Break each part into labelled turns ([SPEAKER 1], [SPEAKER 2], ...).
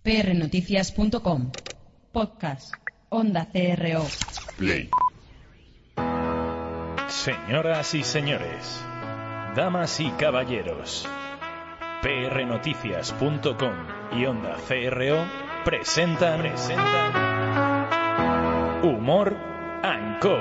[SPEAKER 1] prnoticias.com. Podcast. Onda CRO.
[SPEAKER 2] Play.
[SPEAKER 3] Señoras y señores, damas y caballeros, prnoticias.com y Onda CRO presentan Humor Anco.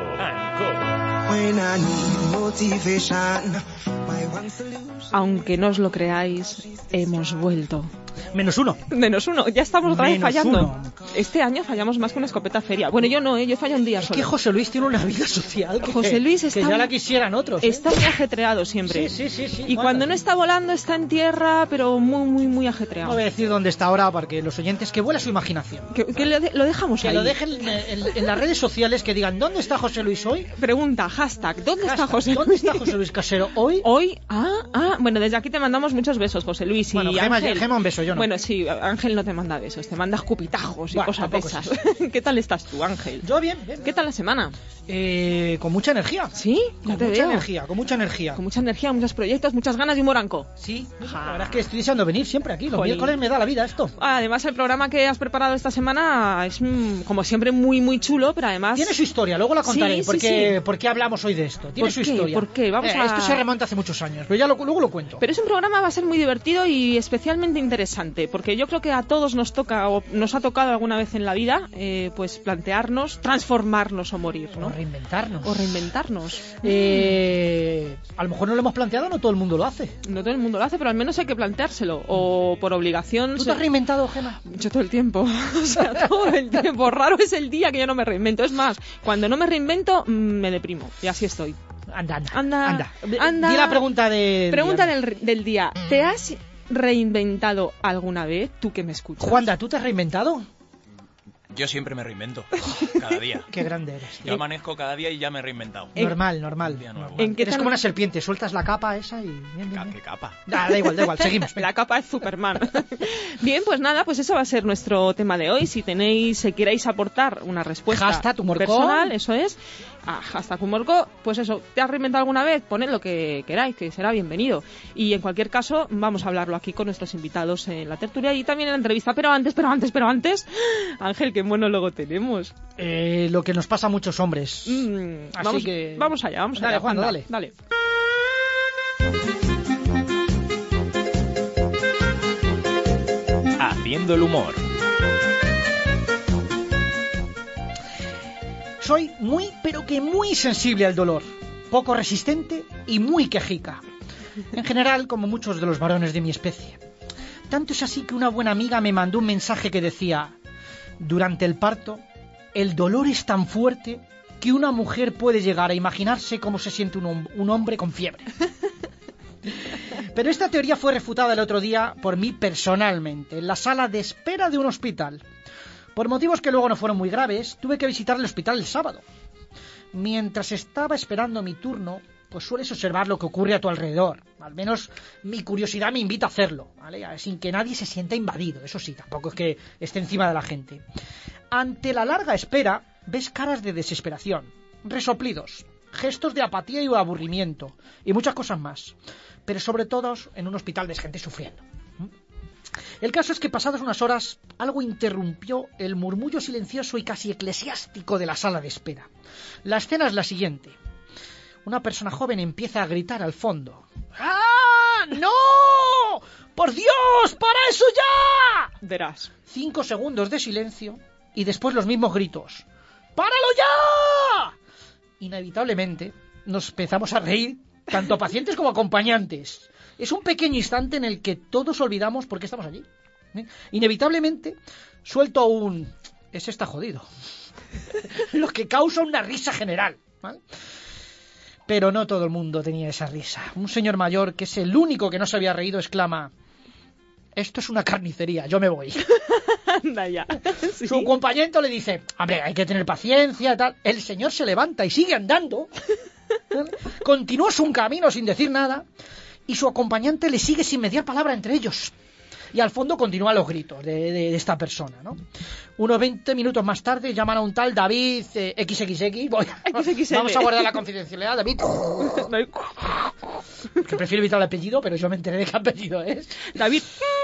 [SPEAKER 4] Aunque no os lo creáis, hemos vuelto.
[SPEAKER 5] Menos uno,
[SPEAKER 4] ya estamos otra vez fallando.
[SPEAKER 5] Uno.
[SPEAKER 4] Este año fallamos más que una escopeta feria. Bueno, yo no, yo fallo un día
[SPEAKER 5] Es
[SPEAKER 4] solo.
[SPEAKER 5] que José Luis tiene una vida social que,
[SPEAKER 4] José Luis
[SPEAKER 5] que
[SPEAKER 4] está,
[SPEAKER 5] ya la quisieran otros.
[SPEAKER 4] Está muy ajetreado siempre.
[SPEAKER 5] Sí.
[SPEAKER 4] Y cuando no está volando está en tierra, pero muy ajetreado.
[SPEAKER 5] No voy a decir dónde está ahora porque los oyentes que vuela su imaginación.
[SPEAKER 4] Que lo dejamos
[SPEAKER 5] Que
[SPEAKER 4] ahí.
[SPEAKER 5] lo dejen en las redes sociales, que digan ¿dónde está José Luis hoy?
[SPEAKER 4] Pregunta, hashtag, ¿dónde está
[SPEAKER 5] Hashtag,
[SPEAKER 4] José Luis?
[SPEAKER 5] ¿Dónde está José Luis Casero hoy?
[SPEAKER 4] Hoy, bueno, desde aquí te mandamos muchos besos, José Luis. Y
[SPEAKER 5] Bueno,
[SPEAKER 4] Ángel.
[SPEAKER 5] Gema un beso, yo no.
[SPEAKER 4] Bueno, sí, Ángel no te manda besos, te manda escupitajos y
[SPEAKER 5] Bueno,
[SPEAKER 4] cosas de
[SPEAKER 5] tampoco
[SPEAKER 4] esas. ¿Qué tal estás tú, Ángel?
[SPEAKER 5] Yo bien.
[SPEAKER 4] ¿Qué tal la semana?
[SPEAKER 5] Con mucha energía.
[SPEAKER 4] ¿Sí? Ya te veo.
[SPEAKER 5] Con mucha energía.
[SPEAKER 4] Con mucha energía, muchos proyectos, muchas ganas de humor anco.
[SPEAKER 5] Sí, la verdad es que estoy deseando venir siempre aquí. Los
[SPEAKER 4] Jolín.
[SPEAKER 5] miércoles me da la vida esto.
[SPEAKER 4] Además, el programa que has preparado esta semana es, como siempre, muy chulo, pero además...
[SPEAKER 5] Tiene su historia, luego la contaré.
[SPEAKER 4] Sí.
[SPEAKER 5] ¿Por qué hablamos hoy de esto? Tiene su historia.
[SPEAKER 4] ¿Por qué?
[SPEAKER 5] Esto se remonta hace muchos años, pero ya luego lo cuento.
[SPEAKER 4] Pero es un programa va a ser muy divertido y especialmente interesante, porque yo creo que a todos nos toca o nos ha tocado alguna vez en la vida, pues plantearnos, transformarnos o morir, ¿no?
[SPEAKER 5] O reinventarnos. A lo mejor no lo hemos planteado, no todo el mundo lo hace.
[SPEAKER 4] No todo el mundo lo hace, pero al menos hay que planteárselo, o por obligación...
[SPEAKER 5] ¿Tú te has reinventado, Gema?
[SPEAKER 4] Yo todo el tiempo, o sea, todo el tiempo. Raro es el día que yo no me reinvento. Es más, cuando no me reinvento, me deprimo, y así estoy.
[SPEAKER 5] Anda. Di la pregunta
[SPEAKER 4] del día. ¿Te has reinventado alguna vez, tú que me escuchas?
[SPEAKER 5] Juanda, ¿tú te has reinventado?
[SPEAKER 2] Yo siempre me reinvento, cada día.
[SPEAKER 5] Qué grande eres.
[SPEAKER 2] Yo amanezco cada día y ya me he reinventado.
[SPEAKER 5] Normal.
[SPEAKER 2] Día nuevo.
[SPEAKER 4] ¿En qué
[SPEAKER 5] Eres como una serpiente, sueltas la capa esa y... Bien.
[SPEAKER 2] ¿Qué capa?
[SPEAKER 5] Da igual, seguimos.
[SPEAKER 4] La capa es Superman. Bien, pues nada, pues eso va a ser nuestro tema de hoy. Si queréis aportar una respuesta
[SPEAKER 5] Hashtag humorco.
[SPEAKER 4] personal, eso es. Hashtag humorco, pues eso, ¿te has reinventado alguna vez? Poned lo que queráis, que será bienvenido. Y en cualquier caso, vamos a hablarlo aquí con nuestros invitados en la tertulia y también en la entrevista. Pero antes, Ángel, qué monólogo tenemos.
[SPEAKER 5] Lo que nos pasa a muchos hombres.
[SPEAKER 4] Vamos allá.
[SPEAKER 5] Dale, Juan, dale.
[SPEAKER 3] Haciendo el humor.
[SPEAKER 5] Soy pero que muy sensible al dolor, poco resistente y muy quejica. En general, como muchos de los varones de mi especie. Tanto es así que una buena amiga me mandó un mensaje que decía: durante el parto, el dolor es tan fuerte que una mujer puede llegar a imaginarse cómo se siente un hombre con fiebre. Pero esta teoría fue refutada el otro día por mí personalmente, en la sala de espera de un hospital. Por motivos que luego no fueron muy graves, tuve que visitar el hospital el sábado. Mientras estaba esperando mi turno, pues sueles observar lo que ocurre a tu alrededor. Al menos mi curiosidad me invita a hacerlo, ¿vale? Sin que nadie se sienta invadido. Eso sí, tampoco es que esté encima de la gente. Ante la larga espera, ves caras de desesperación, resoplidos, gestos de apatía y aburrimiento, y muchas cosas más. Pero sobre todo en un hospital ves gente sufriendo. El caso es que pasadas unas horas, algo interrumpió el murmullo silencioso y casi eclesiástico de la sala de espera. La escena es la siguiente. Una persona joven empieza a gritar al fondo: ¡Ah, no! ¡Por Dios, para eso ya!
[SPEAKER 4] Verás.
[SPEAKER 5] 5 segundos de silencio y después los mismos gritos: ¡Páralo ya! Inevitablemente nos empezamos a reír, tanto pacientes como acompañantes. Es un pequeño instante en el que todos olvidamos por qué estamos allí. Inevitablemente suelto un: ese está jodido. Lo que causa una risa general, ¿vale? Pero no todo el mundo tenía esa risa. Un señor mayor, que es el único que no se había reído, exclama: esto es una carnicería, yo me voy.
[SPEAKER 4] Anda ya. ¿Sí?
[SPEAKER 5] Su compañero le dice: hombre, hay que tener paciencia, tal. El señor se levanta y sigue andando. Continúa su camino sin decir nada. Y su acompañante le sigue sin mediar palabra entre ellos. Y al fondo continúan los gritos de esta persona, ¿no? Unos 20 minutos más tarde llaman a un tal David XXX. Vamos a guardar la confidencialidad, David. Que prefiero evitar el apellido, pero yo me enteré de qué apellido es.
[SPEAKER 4] David.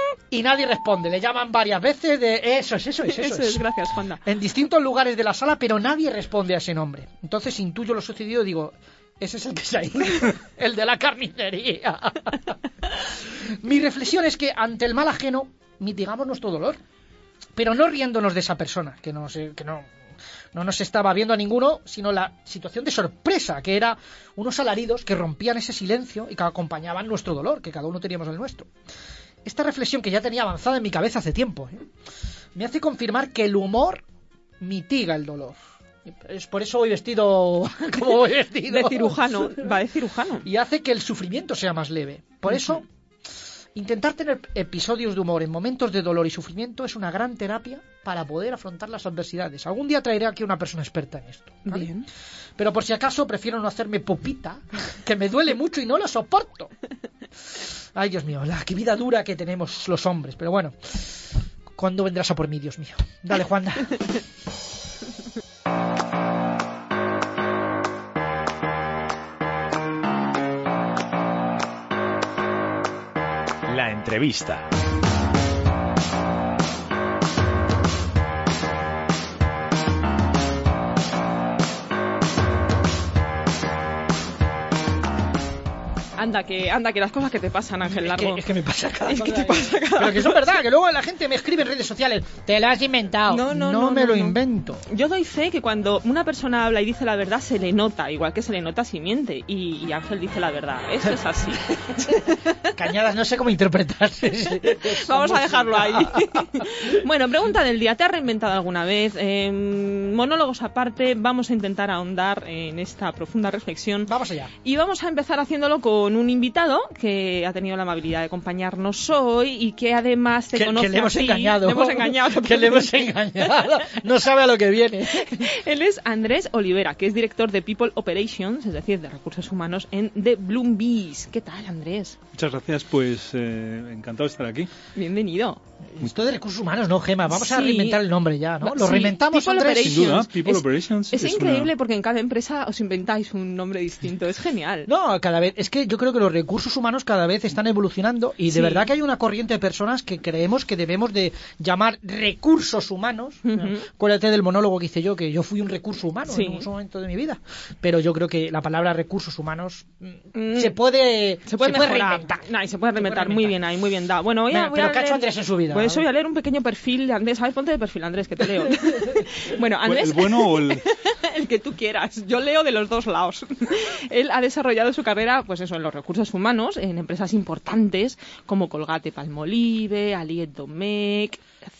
[SPEAKER 5] y nadie responde. Le llaman varias veces de eso es.
[SPEAKER 4] Gracias, Juanda.
[SPEAKER 5] En distintos lugares de la sala, pero nadie responde a ese nombre. Entonces intuyo lo sucedido y digo, ese es el que se ha ido, el de la carnicería. Mi reflexión es que ante el mal ajeno mitigamos nuestro dolor, pero no riéndonos de esa persona, que no nos estaba viendo a ninguno, sino la situación de sorpresa, que era unos alaridos que rompían ese silencio y que acompañaban nuestro dolor, que cada uno teníamos el nuestro. Esta reflexión, que ya tenía avanzada en mi cabeza hace tiempo, me hace confirmar que el humor mitiga el dolor. Es por eso voy vestido como voy vestido.
[SPEAKER 4] De cirujano, va de cirujano.
[SPEAKER 5] Y hace que el sufrimiento sea más leve. Por eso, intentar tener episodios de humor en momentos de dolor y sufrimiento es una gran terapia para poder afrontar las adversidades. Algún día traeré aquí una persona experta en esto, ¿vale?
[SPEAKER 4] Bien.
[SPEAKER 5] Pero por si acaso prefiero no hacerme popita, que me duele mucho y no lo soporto. Ay, Dios mío, qué vida dura que tenemos los hombres. Pero bueno, ¿cuándo vendrás a por mí, Dios mío? Dale, Juanda.
[SPEAKER 3] La entrevista.
[SPEAKER 4] Anda que las cosas que te pasan, Ángel Largo.
[SPEAKER 5] Es que me pasa cada
[SPEAKER 4] Es que
[SPEAKER 5] cosa.
[SPEAKER 4] te pasa cada
[SPEAKER 5] Pero que son verdad, que luego la gente me escribe en redes sociales, te lo has inventado. No me lo invento.
[SPEAKER 4] Yo doy fe que cuando una persona habla y dice la verdad se le nota, igual que se le nota si miente. Y Ángel dice la verdad. Eso es así.
[SPEAKER 5] Cañadas, no sé cómo interpretarse.
[SPEAKER 4] Vamos a dejarlo ahí. Bueno, pregunta del día. ¿Te has reinventado alguna vez? Monólogos aparte, vamos a intentar ahondar en esta profunda reflexión.
[SPEAKER 5] Vamos allá.
[SPEAKER 4] Y vamos a empezar haciéndolo con un invitado que ha tenido la amabilidad de acompañarnos hoy y que además te conoce.
[SPEAKER 5] Que le hemos
[SPEAKER 4] a ti.
[SPEAKER 5] engañado.
[SPEAKER 4] Le hemos engañado.
[SPEAKER 5] Que le hemos engañado. No sabe a lo que viene.
[SPEAKER 4] Él es Andrés Olivera, que es director de People Operations, es decir, de recursos humanos en The Bloom Bees. ¿Qué tal, Andrés?
[SPEAKER 6] Muchas gracias, pues encantado de estar aquí.
[SPEAKER 4] Bienvenido.
[SPEAKER 5] Esto de recursos humanos, no, Gema. Vamos a
[SPEAKER 4] Sí.
[SPEAKER 5] reinventar el nombre ya, ¿no? Lo
[SPEAKER 4] Sí,
[SPEAKER 5] reinventamos,
[SPEAKER 4] People
[SPEAKER 5] Andrés.
[SPEAKER 4] Operations.
[SPEAKER 6] Sin duda, People Operations
[SPEAKER 4] Es
[SPEAKER 6] es
[SPEAKER 4] increíble
[SPEAKER 6] una-
[SPEAKER 4] porque en cada empresa os inventáis un nombre distinto. Es genial.
[SPEAKER 5] No, cada vez, es que yo creo que los recursos humanos cada vez están evolucionando y de
[SPEAKER 4] Sí.
[SPEAKER 5] verdad que hay una corriente de personas que creemos que debemos de llamar recursos humanos.
[SPEAKER 4] Ujú.
[SPEAKER 5] Acuérdate del monólogo que hice yo, que yo fui un recurso humano
[SPEAKER 4] Sí.
[SPEAKER 5] en un momento de mi vida. Pero yo creo que la palabra recursos humanos se puede
[SPEAKER 4] mejorar.
[SPEAKER 5] reinventar.
[SPEAKER 4] No, y se puede reinventar. Muy bien ahí, muy bien dado. Bueno, voy a
[SPEAKER 5] Venga, pero ¿qué ha hecho
[SPEAKER 4] leer-
[SPEAKER 5] Andrés en su vida?
[SPEAKER 4] Pues voy a leer un pequeño perfil de Andrés. ¿Sabes? Ponte de perfil, Andrés, que te leo. Bueno, Andrés...
[SPEAKER 6] ¿El bueno o el...?
[SPEAKER 4] El que tú quieras. Yo leo de los dos lados. Él ha desarrollado su carrera, pues eso, en los recursos humanos, en empresas importantes como Colgate Palmolive, Aliet Domecq,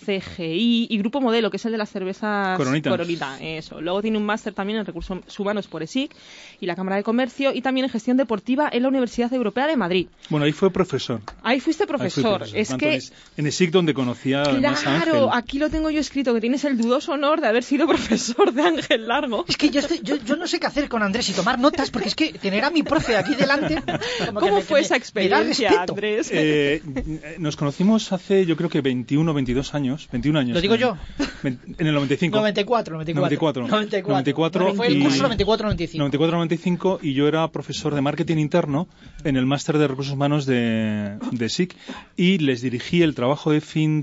[SPEAKER 4] CGI y Grupo Modelo, que es el de las cervezas
[SPEAKER 6] Coronita.
[SPEAKER 4] Eso. Luego tiene un máster también en recursos humanos por ESIC y la Cámara de Comercio y también en gestión deportiva en la Universidad Europea de Madrid.
[SPEAKER 6] Bueno, ahí fue profesor.
[SPEAKER 4] Ahí fuiste
[SPEAKER 6] Ahí fui
[SPEAKER 4] profesor. Es
[SPEAKER 6] Tanto
[SPEAKER 4] que...
[SPEAKER 6] en ESIC, donde conocía además a Ángel.
[SPEAKER 4] Claro, aquí lo tengo yo escrito, que tienes el dudoso honor de haber sido profesor de Ángel Largo.
[SPEAKER 5] Es que yo no sé qué hacer con Andrés y tomar notas, porque es que tener a mi profe aquí delante... como que
[SPEAKER 4] ¿Cómo
[SPEAKER 5] me-
[SPEAKER 4] fue
[SPEAKER 5] me-
[SPEAKER 4] esa
[SPEAKER 5] me da
[SPEAKER 4] experiencia,
[SPEAKER 5] respeto.
[SPEAKER 4] Andrés?
[SPEAKER 6] Nos conocimos hace, yo creo que 21 o 22 años. 21 años.
[SPEAKER 5] ¿Lo digo yo?
[SPEAKER 6] En el 95.
[SPEAKER 5] 94.
[SPEAKER 6] 94.
[SPEAKER 5] Fue el
[SPEAKER 6] y-
[SPEAKER 5] curso 94-95.
[SPEAKER 6] 94-95 y yo era profesor de marketing interno en el máster de recursos humanos de SIC y les dirigí el trabajo de fin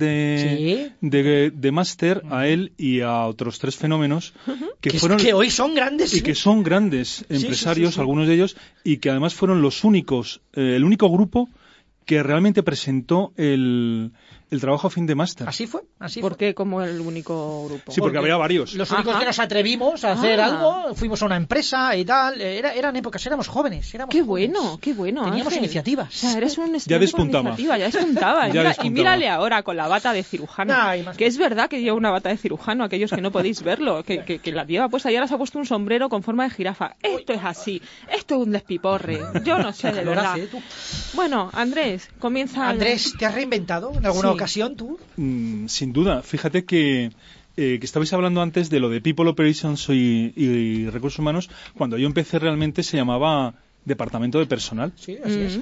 [SPEAKER 6] de máster a él y a otros 3 fenómenos que fueron
[SPEAKER 5] que hoy son grandes.
[SPEAKER 6] y que son grandes empresarios,
[SPEAKER 5] sí.
[SPEAKER 6] algunos de ellos, y que además fueron los únicos, el único grupo que realmente presentó el trabajo a fin de máster.
[SPEAKER 5] Así fue.
[SPEAKER 4] ¿Por qué como el único grupo?
[SPEAKER 6] Sí, porque había varios.
[SPEAKER 5] Los únicos
[SPEAKER 4] Ajá.
[SPEAKER 5] que nos atrevimos a hacer
[SPEAKER 4] Ah.
[SPEAKER 5] algo, fuimos a una empresa y tal. Eran épocas, éramos jóvenes.
[SPEAKER 4] Qué bueno, qué bueno.
[SPEAKER 5] Teníamos
[SPEAKER 4] Ángel.
[SPEAKER 5] iniciativas.
[SPEAKER 4] O sea, eres un estudiante
[SPEAKER 6] Ya despuntaba.
[SPEAKER 4] con iniciativa, ya despuntaba.
[SPEAKER 6] Ya
[SPEAKER 4] Y
[SPEAKER 6] despuntaba.
[SPEAKER 4] mírale ahora con la bata de cirujano.
[SPEAKER 5] Ay, más
[SPEAKER 4] que es verdad que lleva una bata de cirujano, aquellos que no podéis verlo, que la lleva puesta y ahora se ha puesto un sombrero con forma de jirafa. Esto es así, esto es un despiporre. Yo no sé de
[SPEAKER 5] Calor
[SPEAKER 4] verdad.
[SPEAKER 5] hace, tú.
[SPEAKER 4] Bueno, Andrés, comienza.
[SPEAKER 5] Andrés, ¿te has reinventado en alguna
[SPEAKER 4] Sí.
[SPEAKER 5] ocasión tú?
[SPEAKER 6] Sin duda. Fíjate que estabais hablando antes de lo de People Operations y recursos humanos. Cuando yo empecé realmente se llamaba Departamento de Personal
[SPEAKER 5] Sí, así es.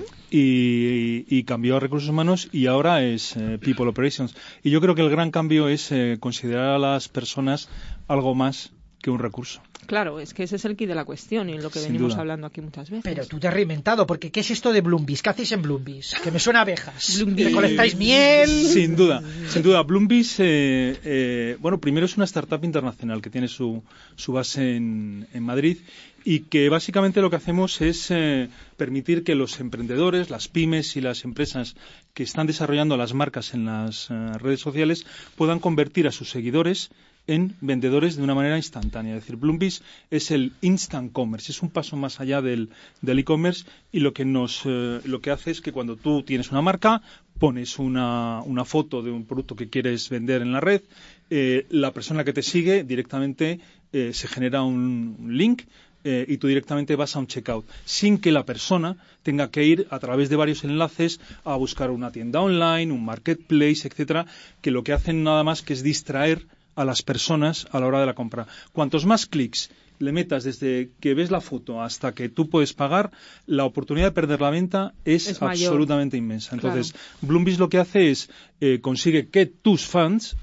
[SPEAKER 6] y cambió a recursos humanos y ahora es People Operations. Y yo creo que el gran cambio es considerar a las personas algo más un recurso.
[SPEAKER 4] Claro, es que ese es el quid de la cuestión y lo que
[SPEAKER 6] Sin
[SPEAKER 4] venimos
[SPEAKER 6] duda.
[SPEAKER 4] hablando aquí muchas veces.
[SPEAKER 5] Pero tú te has reinventado, porque ¿qué es esto de Bloombies? ¿Qué hacéis en Bloombies? Que me suena a abejas.
[SPEAKER 4] Bloombies.
[SPEAKER 5] ¿Recolectáis miel?
[SPEAKER 6] Sin duda. Bloombies, bueno, primero es una startup internacional que tiene su base en Madrid y que básicamente lo que hacemos es permitir que los emprendedores, las pymes y las empresas que están desarrollando las marcas en las redes sociales puedan convertir a sus seguidores en vendedores de una manera instantánea. Es decir, Bloombies es el instant commerce, es un paso más allá del e-commerce y lo que hace es que cuando tú tienes una marca, pones una foto de un producto que quieres vender en la red, la persona que te sigue directamente se genera un link y tú directamente vas a un checkout, sin que la persona tenga que ir a través de varios enlaces a buscar una tienda online, un marketplace, etcétera, que lo que hacen nada más que es distraer a las personas a la hora de la compra. Cuantos más clics le metas desde que ves la foto hasta que tú puedes pagar, la oportunidad de perder la venta es absolutamente inmensa. Entonces, claro. Bloombies lo que hace es consigue que tus fans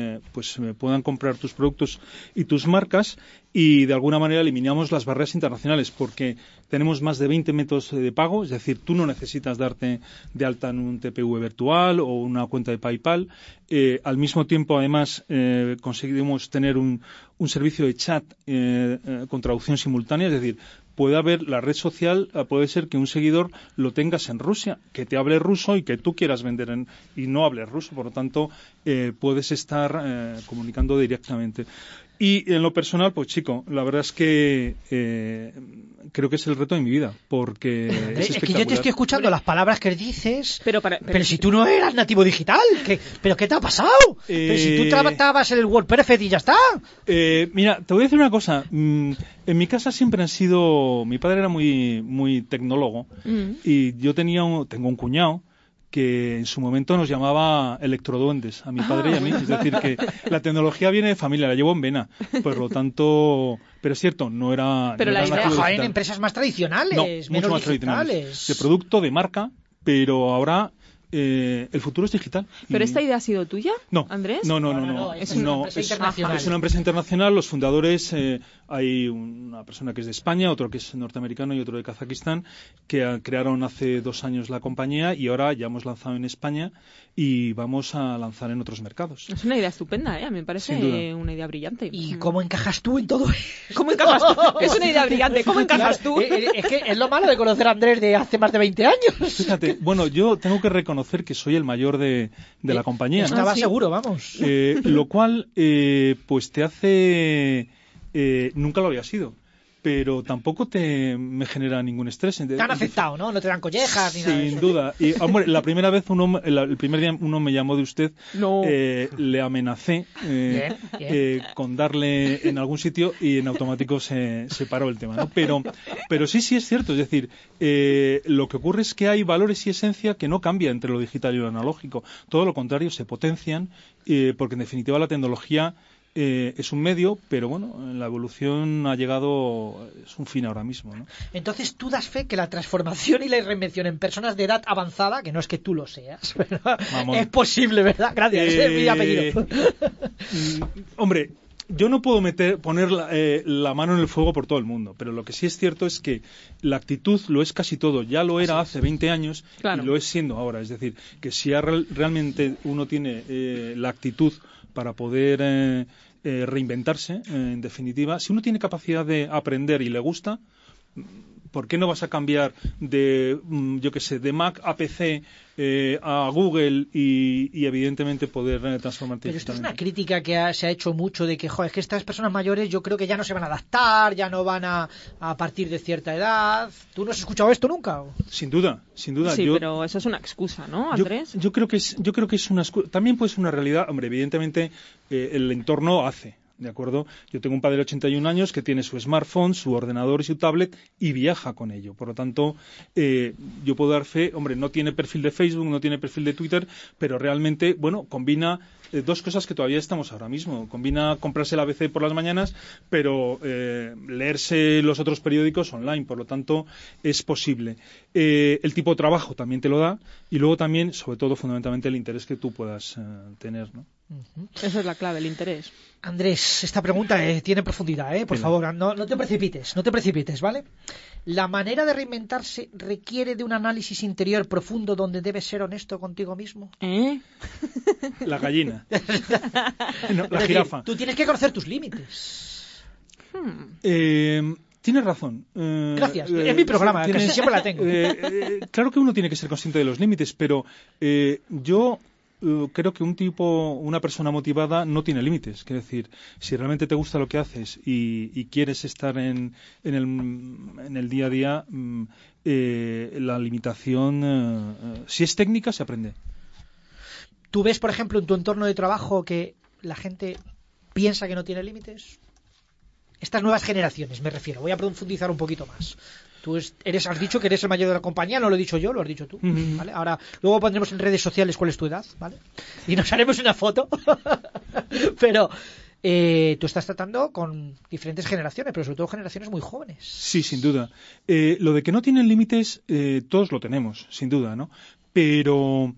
[SPEAKER 6] puedan comprar tus productos y tus marcas y de alguna manera eliminamos las barreras internacionales porque tenemos más de 20 métodos de pago, es decir, tú no necesitas darte de alta en un TPV virtual o una cuenta de PayPal. Al mismo tiempo, además, conseguimos tener un servicio de chat con traducción simultánea, es decir, puede haber la red social, puede ser que un seguidor lo tengas en Rusia, que te hable ruso y que tú quieras vender y no hables ruso, por lo tanto, puedes estar comunicando directamente. Y en lo personal, pues chico, la verdad es que creo que es el reto de mi vida, porque es
[SPEAKER 5] que yo te estoy escuchando las palabras que dices, pero si tú no eras nativo digital, ¿pero qué te ha pasado? Pero si tú tratabas el WordPerfect y ya está.
[SPEAKER 6] Mira, te voy a decir una cosa. En mi casa siempre han sido... Mi padre era muy, muy tecnólogo y yo tengo un cuñado que en su momento nos llamaba electroduendes a mi padre y a mí. Es decir, que la tecnología viene de familia, la llevo en vena. Por lo tanto... Pero es cierto, no era...
[SPEAKER 5] Pero
[SPEAKER 6] no
[SPEAKER 5] la
[SPEAKER 6] era
[SPEAKER 5] idea en empresas más tradicionales,
[SPEAKER 6] no,
[SPEAKER 5] menos
[SPEAKER 6] mucho más
[SPEAKER 5] digitales.
[SPEAKER 6] Tradicionales. De producto, de marca, pero ahora... el futuro es digital.
[SPEAKER 4] ¿Pero esta idea ha sido tuya, Andrés?
[SPEAKER 6] No.
[SPEAKER 5] Es una empresa internacional.
[SPEAKER 6] Es una empresa internacional. Los fundadores, hay una persona que es de España, otro que es norteamericano y otro de Kazajistán, que crearon hace 2 años la compañía y ahora ya hemos lanzado en España y vamos a lanzar en otros mercados.
[SPEAKER 4] Es una idea estupenda, a mí me parece una idea brillante.
[SPEAKER 5] ¿Y cómo encajas tú en todo eso?
[SPEAKER 4] ¿Cómo encajas tú? Es una idea brillante, ¿cómo encajas tú?
[SPEAKER 5] Es que es lo malo de conocer a Andrés de hace más de 20 años.
[SPEAKER 6] Fíjate, bueno, yo tengo que reconocer que soy el mayor de la compañía.
[SPEAKER 5] Estaba seguro, vamos.
[SPEAKER 6] Lo cual, pues te hace... nunca lo había sido, pero tampoco me genera ningún estrés.
[SPEAKER 5] Te han aceptado, ¿no? No te dan collejas ni nada de eso.
[SPEAKER 6] Sin duda. Y, hombre, la primera vez, el primer día uno me llamó de usted, le amenacé con darle en algún sitio y en automático se paró el tema, ¿no? Pero sí es cierto, es decir, lo que ocurre es que hay valores y esencia que no cambia entre lo digital y lo analógico. Todo lo contrario, se potencian porque en definitiva la tecnología es un medio, pero bueno, la evolución ha llegado, es un fin ahora mismo, ¿no?
[SPEAKER 5] Entonces tú das fe que la transformación y la reinvención en personas de edad avanzada, que no es que tú lo seas, pero es posible, ¿verdad? Gracias, es mi apellido.
[SPEAKER 6] Hombre, yo no puedo poner la mano en el fuego por todo el mundo, pero lo que sí es cierto es que la actitud lo es casi todo. Ya lo era hace 20 años y lo es siendo ahora. Es decir, que si realmente uno tiene la actitud para poder reinventarse, en definitiva, si uno tiene capacidad de aprender y le gusta, ¿por qué no vas a cambiar de Mac a PC a Google y evidentemente poder transformarte?
[SPEAKER 5] Pero esto es una crítica que se ha hecho mucho de que, es que estas personas mayores yo creo que ya no se van a adaptar, ya no van a partir de cierta edad. ¿Tú no has escuchado esto nunca?
[SPEAKER 6] Sin duda.
[SPEAKER 4] Sí, pero eso es una excusa, ¿no, Andrés?
[SPEAKER 6] Yo creo que es una excusa. También puede ser una realidad. Hombre, evidentemente el entorno hace. ¿De acuerdo? Yo tengo un padre de 81 años que tiene su smartphone, su ordenador y su tablet y viaja con ello. Por lo tanto, yo puedo dar fe, hombre, no tiene perfil de Facebook, no tiene perfil de Twitter, pero realmente, bueno, combina dos cosas que todavía estamos ahora mismo. Combina comprarse el ABC por las mañanas, pero leerse los otros periódicos online, por lo tanto es posible. El tipo de trabajo también te lo da, y luego también, sobre todo, fundamentalmente, el interés que tú puedas tener, ¿no?
[SPEAKER 4] Esa es la clave, el interés.
[SPEAKER 5] Andrés, esta pregunta tiene profundidad, por favor, no te precipites, ¿vale? ¿La manera de reinventarse requiere de un análisis interior profundo donde debes ser honesto contigo mismo?
[SPEAKER 6] La gallina. No, la jirafa.
[SPEAKER 5] Tú tienes que conocer tus límites.
[SPEAKER 6] Tienes razón.
[SPEAKER 5] Gracias. Es mi programa, casi siempre la tengo.
[SPEAKER 6] Claro que uno tiene que ser consciente de los límites, pero yo creo que una persona motivada no tiene límites. Quiero decir, si realmente te gusta lo que haces y quieres estar en el día a día, la limitación, si es técnica, se aprende.
[SPEAKER 5] ¿Tú ves, por ejemplo, en tu entorno de trabajo que la gente piensa que no tiene límites? Estas nuevas generaciones, me refiero. Voy a profundizar un poquito más. Tú has dicho que eres el mayor de la compañía, no lo he dicho yo, lo has dicho tú, ¿vale? Ahora, luego pondremos en redes sociales cuál es tu edad, ¿vale? Y nos haremos una foto. Pero tú estás tratando con diferentes generaciones, pero sobre todo generaciones muy jóvenes.
[SPEAKER 6] Sí, sin duda. Lo de que no tienen límites, todos lo tenemos, sin duda, ¿no? Pero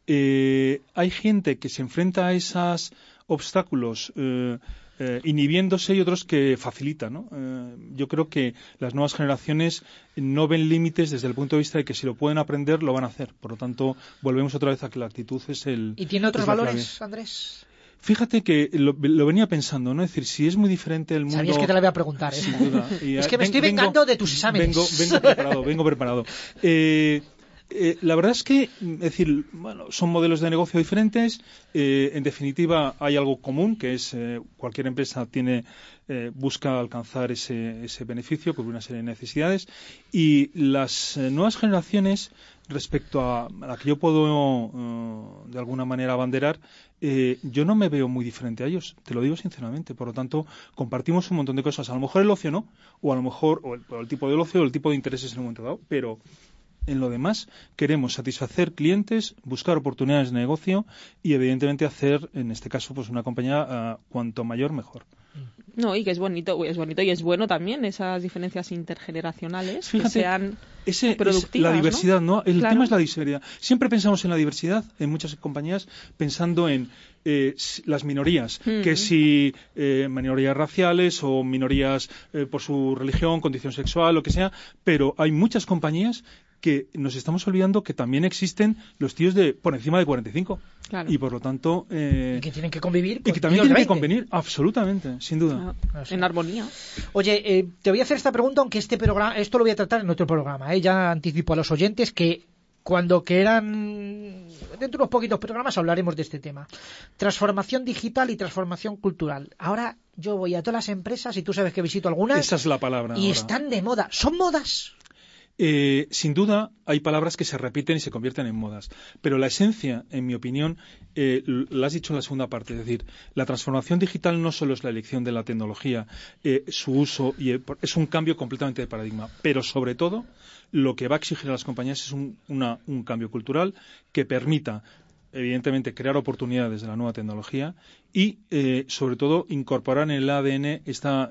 [SPEAKER 6] hay gente que se enfrenta a esos obstáculos inhibiéndose y otros que facilitan, ¿no? Yo creo que las nuevas generaciones no ven límites desde el punto de vista de que si lo pueden aprender, lo van a hacer. Por lo tanto, volvemos otra vez a que la actitud es el...
[SPEAKER 5] ¿Y tiene otros valores, Andrés?
[SPEAKER 6] Fíjate que lo venía pensando, ¿no? Es decir, si es muy diferente el mundo...
[SPEAKER 5] Sabías que te la voy a preguntar,
[SPEAKER 6] Sin duda.
[SPEAKER 5] Es que me estoy vengando de tus exámenes.
[SPEAKER 6] Vengo preparado. La verdad es que, son modelos de negocio diferentes. En definitiva, hay algo común, que es cualquier empresa busca alcanzar ese beneficio por una serie de necesidades. Y las nuevas generaciones, respecto a la que yo puedo de alguna manera abanderar, yo no me veo muy diferente a ellos, te lo digo sinceramente. Por lo tanto, compartimos un montón de cosas. A lo mejor el ocio no, o a lo mejor el tipo de ocio o el tipo de intereses en un momento dado, pero en lo demás queremos satisfacer clientes, buscar oportunidades de negocio y evidentemente hacer, en este caso, pues una compañía cuanto mayor mejor.
[SPEAKER 4] No, y que es bonito y es bueno también esas diferencias intergeneracionales. Fíjate, que sean productivas,
[SPEAKER 6] es la diversidad, ¿no? El
[SPEAKER 4] claro.
[SPEAKER 6] tema es la diversidad. Siempre pensamos en la diversidad en muchas compañías pensando en las minorías, que si minorías raciales o minorías por su religión, condición sexual, lo que sea, pero hay muchas compañías que nos estamos olvidando que también existen los tíos por encima de 45.
[SPEAKER 4] Claro.
[SPEAKER 6] Y por lo tanto...
[SPEAKER 5] y que tienen que convivir con
[SPEAKER 6] y que también tienen que convenir, absolutamente, sin duda.
[SPEAKER 4] En armonía.
[SPEAKER 5] Oye, te voy a hacer esta pregunta, aunque esto lo voy a tratar en otro programa. Ya anticipo a los oyentes que cuando quieran, dentro de unos poquitos programas hablaremos de este tema. Transformación digital y transformación cultural. Ahora yo voy a todas las empresas y tú sabes que visito algunas.
[SPEAKER 6] Esa es la palabra.
[SPEAKER 5] Y
[SPEAKER 6] ahora
[SPEAKER 5] están de moda. ¿Son modas?
[SPEAKER 6] Sin duda hay palabras que se repiten y se convierten en modas, pero la esencia, en mi opinión, la has dicho en la segunda parte, es decir, la transformación digital no solo es la elección de la tecnología, su uso, es un cambio completamente de paradigma, pero sobre todo lo que va a exigir a las compañías es un cambio cultural que permita, evidentemente, crear oportunidades de la nueva tecnología y, sobre todo, incorporar en el ADN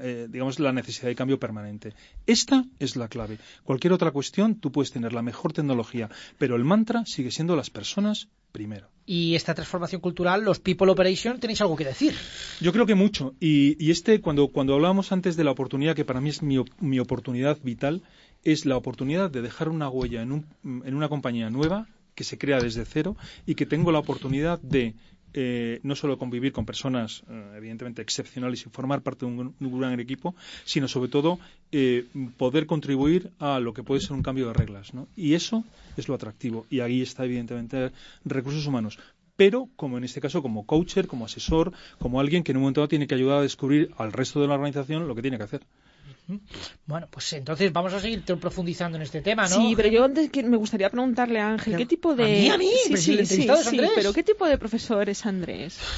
[SPEAKER 6] la necesidad de cambio permanente. Esta es la clave. Cualquier otra cuestión, tú puedes tener la mejor tecnología, pero el mantra sigue siendo las personas primero.
[SPEAKER 5] Y esta transformación cultural, los People Operation, ¿tenéis algo que decir?
[SPEAKER 6] Yo creo que mucho. Y cuando hablábamos antes de la oportunidad, que para mí es mi oportunidad vital, es la oportunidad de dejar una huella en una compañía nueva que se crea desde cero y que tengo la oportunidad de no solo convivir con personas evidentemente excepcionales y formar parte de un gran equipo, sino sobre todo poder contribuir a lo que puede ser un cambio de reglas, ¿no? Y eso es lo atractivo. Y ahí está evidentemente recursos humanos. Pero, como en este caso, como coacher, como asesor, como alguien que en un momento dado tiene que ayudar a descubrir al resto de la organización lo que tiene que hacer.
[SPEAKER 5] Bueno, pues entonces vamos a seguir profundizando en este tema, ¿no?
[SPEAKER 4] Sí, pero yo antes me gustaría preguntarle a Ángel, ¿qué tipo de...
[SPEAKER 5] ¿A mí?
[SPEAKER 4] Sí, pero ¿qué tipo de profesor es Andrés?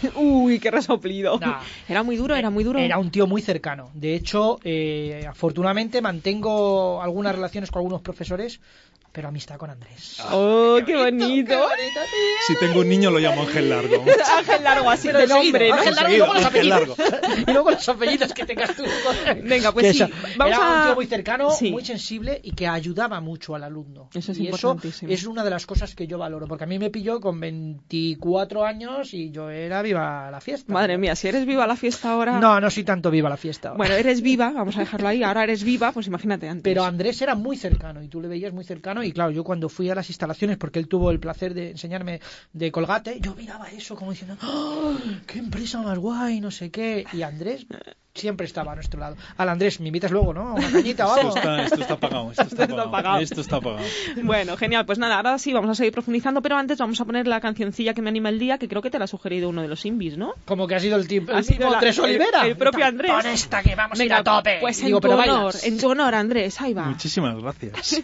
[SPEAKER 4] Uy, qué resoplido.
[SPEAKER 5] Nah.
[SPEAKER 4] Era muy duro.
[SPEAKER 5] Era un tío muy cercano. De hecho, afortunadamente mantengo algunas relaciones con algunos profesores, pero amistad con Andrés.
[SPEAKER 4] ¡Oh, qué bonito!
[SPEAKER 6] Si tengo un niño lo llamo Ángel Largo.
[SPEAKER 4] Ángel Largo, así
[SPEAKER 5] Pero
[SPEAKER 4] de
[SPEAKER 5] seguido,
[SPEAKER 4] nombre, ¿no?
[SPEAKER 5] Ángel Largo, y
[SPEAKER 6] Seguido,
[SPEAKER 5] luego los
[SPEAKER 6] Ángel
[SPEAKER 5] apellidos.
[SPEAKER 6] Largo.
[SPEAKER 5] Y luego los apellidos que tengas tú.
[SPEAKER 4] Venga, pues
[SPEAKER 5] Que
[SPEAKER 4] sí.
[SPEAKER 5] eso.
[SPEAKER 4] Vamos
[SPEAKER 5] Era un
[SPEAKER 4] a...
[SPEAKER 5] tío muy cercano,
[SPEAKER 4] Sí.
[SPEAKER 5] muy sensible y que ayudaba mucho al alumno.
[SPEAKER 4] Eso es
[SPEAKER 5] y
[SPEAKER 4] importantísimo.
[SPEAKER 5] eso es una de las cosas que yo valoro, porque a mí me pilló con 24 años y yo era viva la fiesta.
[SPEAKER 4] Madre mía, si eres viva la fiesta ahora...
[SPEAKER 5] No soy tanto viva la fiesta ahora.
[SPEAKER 4] Bueno, eres viva, vamos a dejarlo ahí. Ahora eres viva, pues imagínate antes.
[SPEAKER 5] Pero Andrés era muy cercano y tú le veías muy cercano y claro, yo cuando fui a las instalaciones, porque él tuvo el placer de enseñarme de Colgate, yo miraba eso como diciendo, ¡oh, qué empresa más guay, no sé qué! Y Andrés siempre estaba a nuestro lado. Al Andrés, me invitas luego, ¿no? Una cañita o algo.
[SPEAKER 6] Esto está pagado. Esto está pagado.
[SPEAKER 4] Bueno, genial. Pues nada, ahora sí vamos a seguir profundizando, pero antes vamos a poner la cancioncilla que me anima el día, que creo que te la ha sugerido uno de los Invis, ¿no?
[SPEAKER 5] Como que ha sido el tipo
[SPEAKER 4] Ha sido
[SPEAKER 5] Andrés Olivera.
[SPEAKER 4] el propio Andrés.
[SPEAKER 5] Con esta que vamos a ir a tope.
[SPEAKER 4] Pues
[SPEAKER 5] Digo,
[SPEAKER 4] en,
[SPEAKER 5] pero
[SPEAKER 4] tu honor,
[SPEAKER 5] bailas.
[SPEAKER 4] en tu honor, Andrés, ahí va.
[SPEAKER 6] Muchísimas gracias.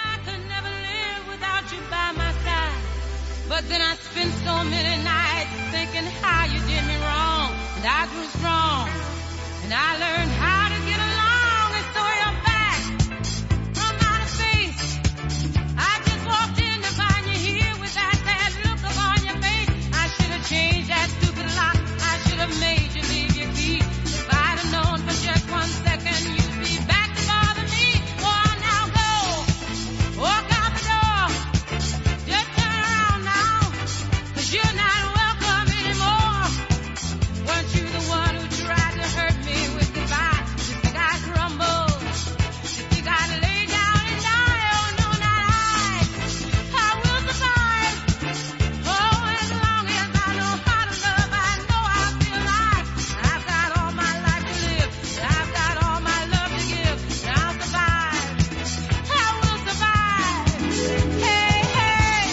[SPEAKER 7] But then I spent so many nights thinking how you did me wrong, and I grew strong, and I learned how to get along, and so you're back from outer space. I just walked in to find you here with that sad look upon your face. I should have changed that stupid lock. I should have made you leave your key. If I'd have known for just 1 second you'd be back to bother me. Oh, now go, walk out the door. Just turn around now, 'cause you're not welcome anymore. Weren't you the one who tried to hurt me with goodbye? You think I'd crumble? You think I'd lay down and die? Oh no, not I will survive. Oh, as long as I know how to love, I know I'll be alive. I've got all my life to live, I've got all my love to give, and I'll survive. I will survive. Hey, hey.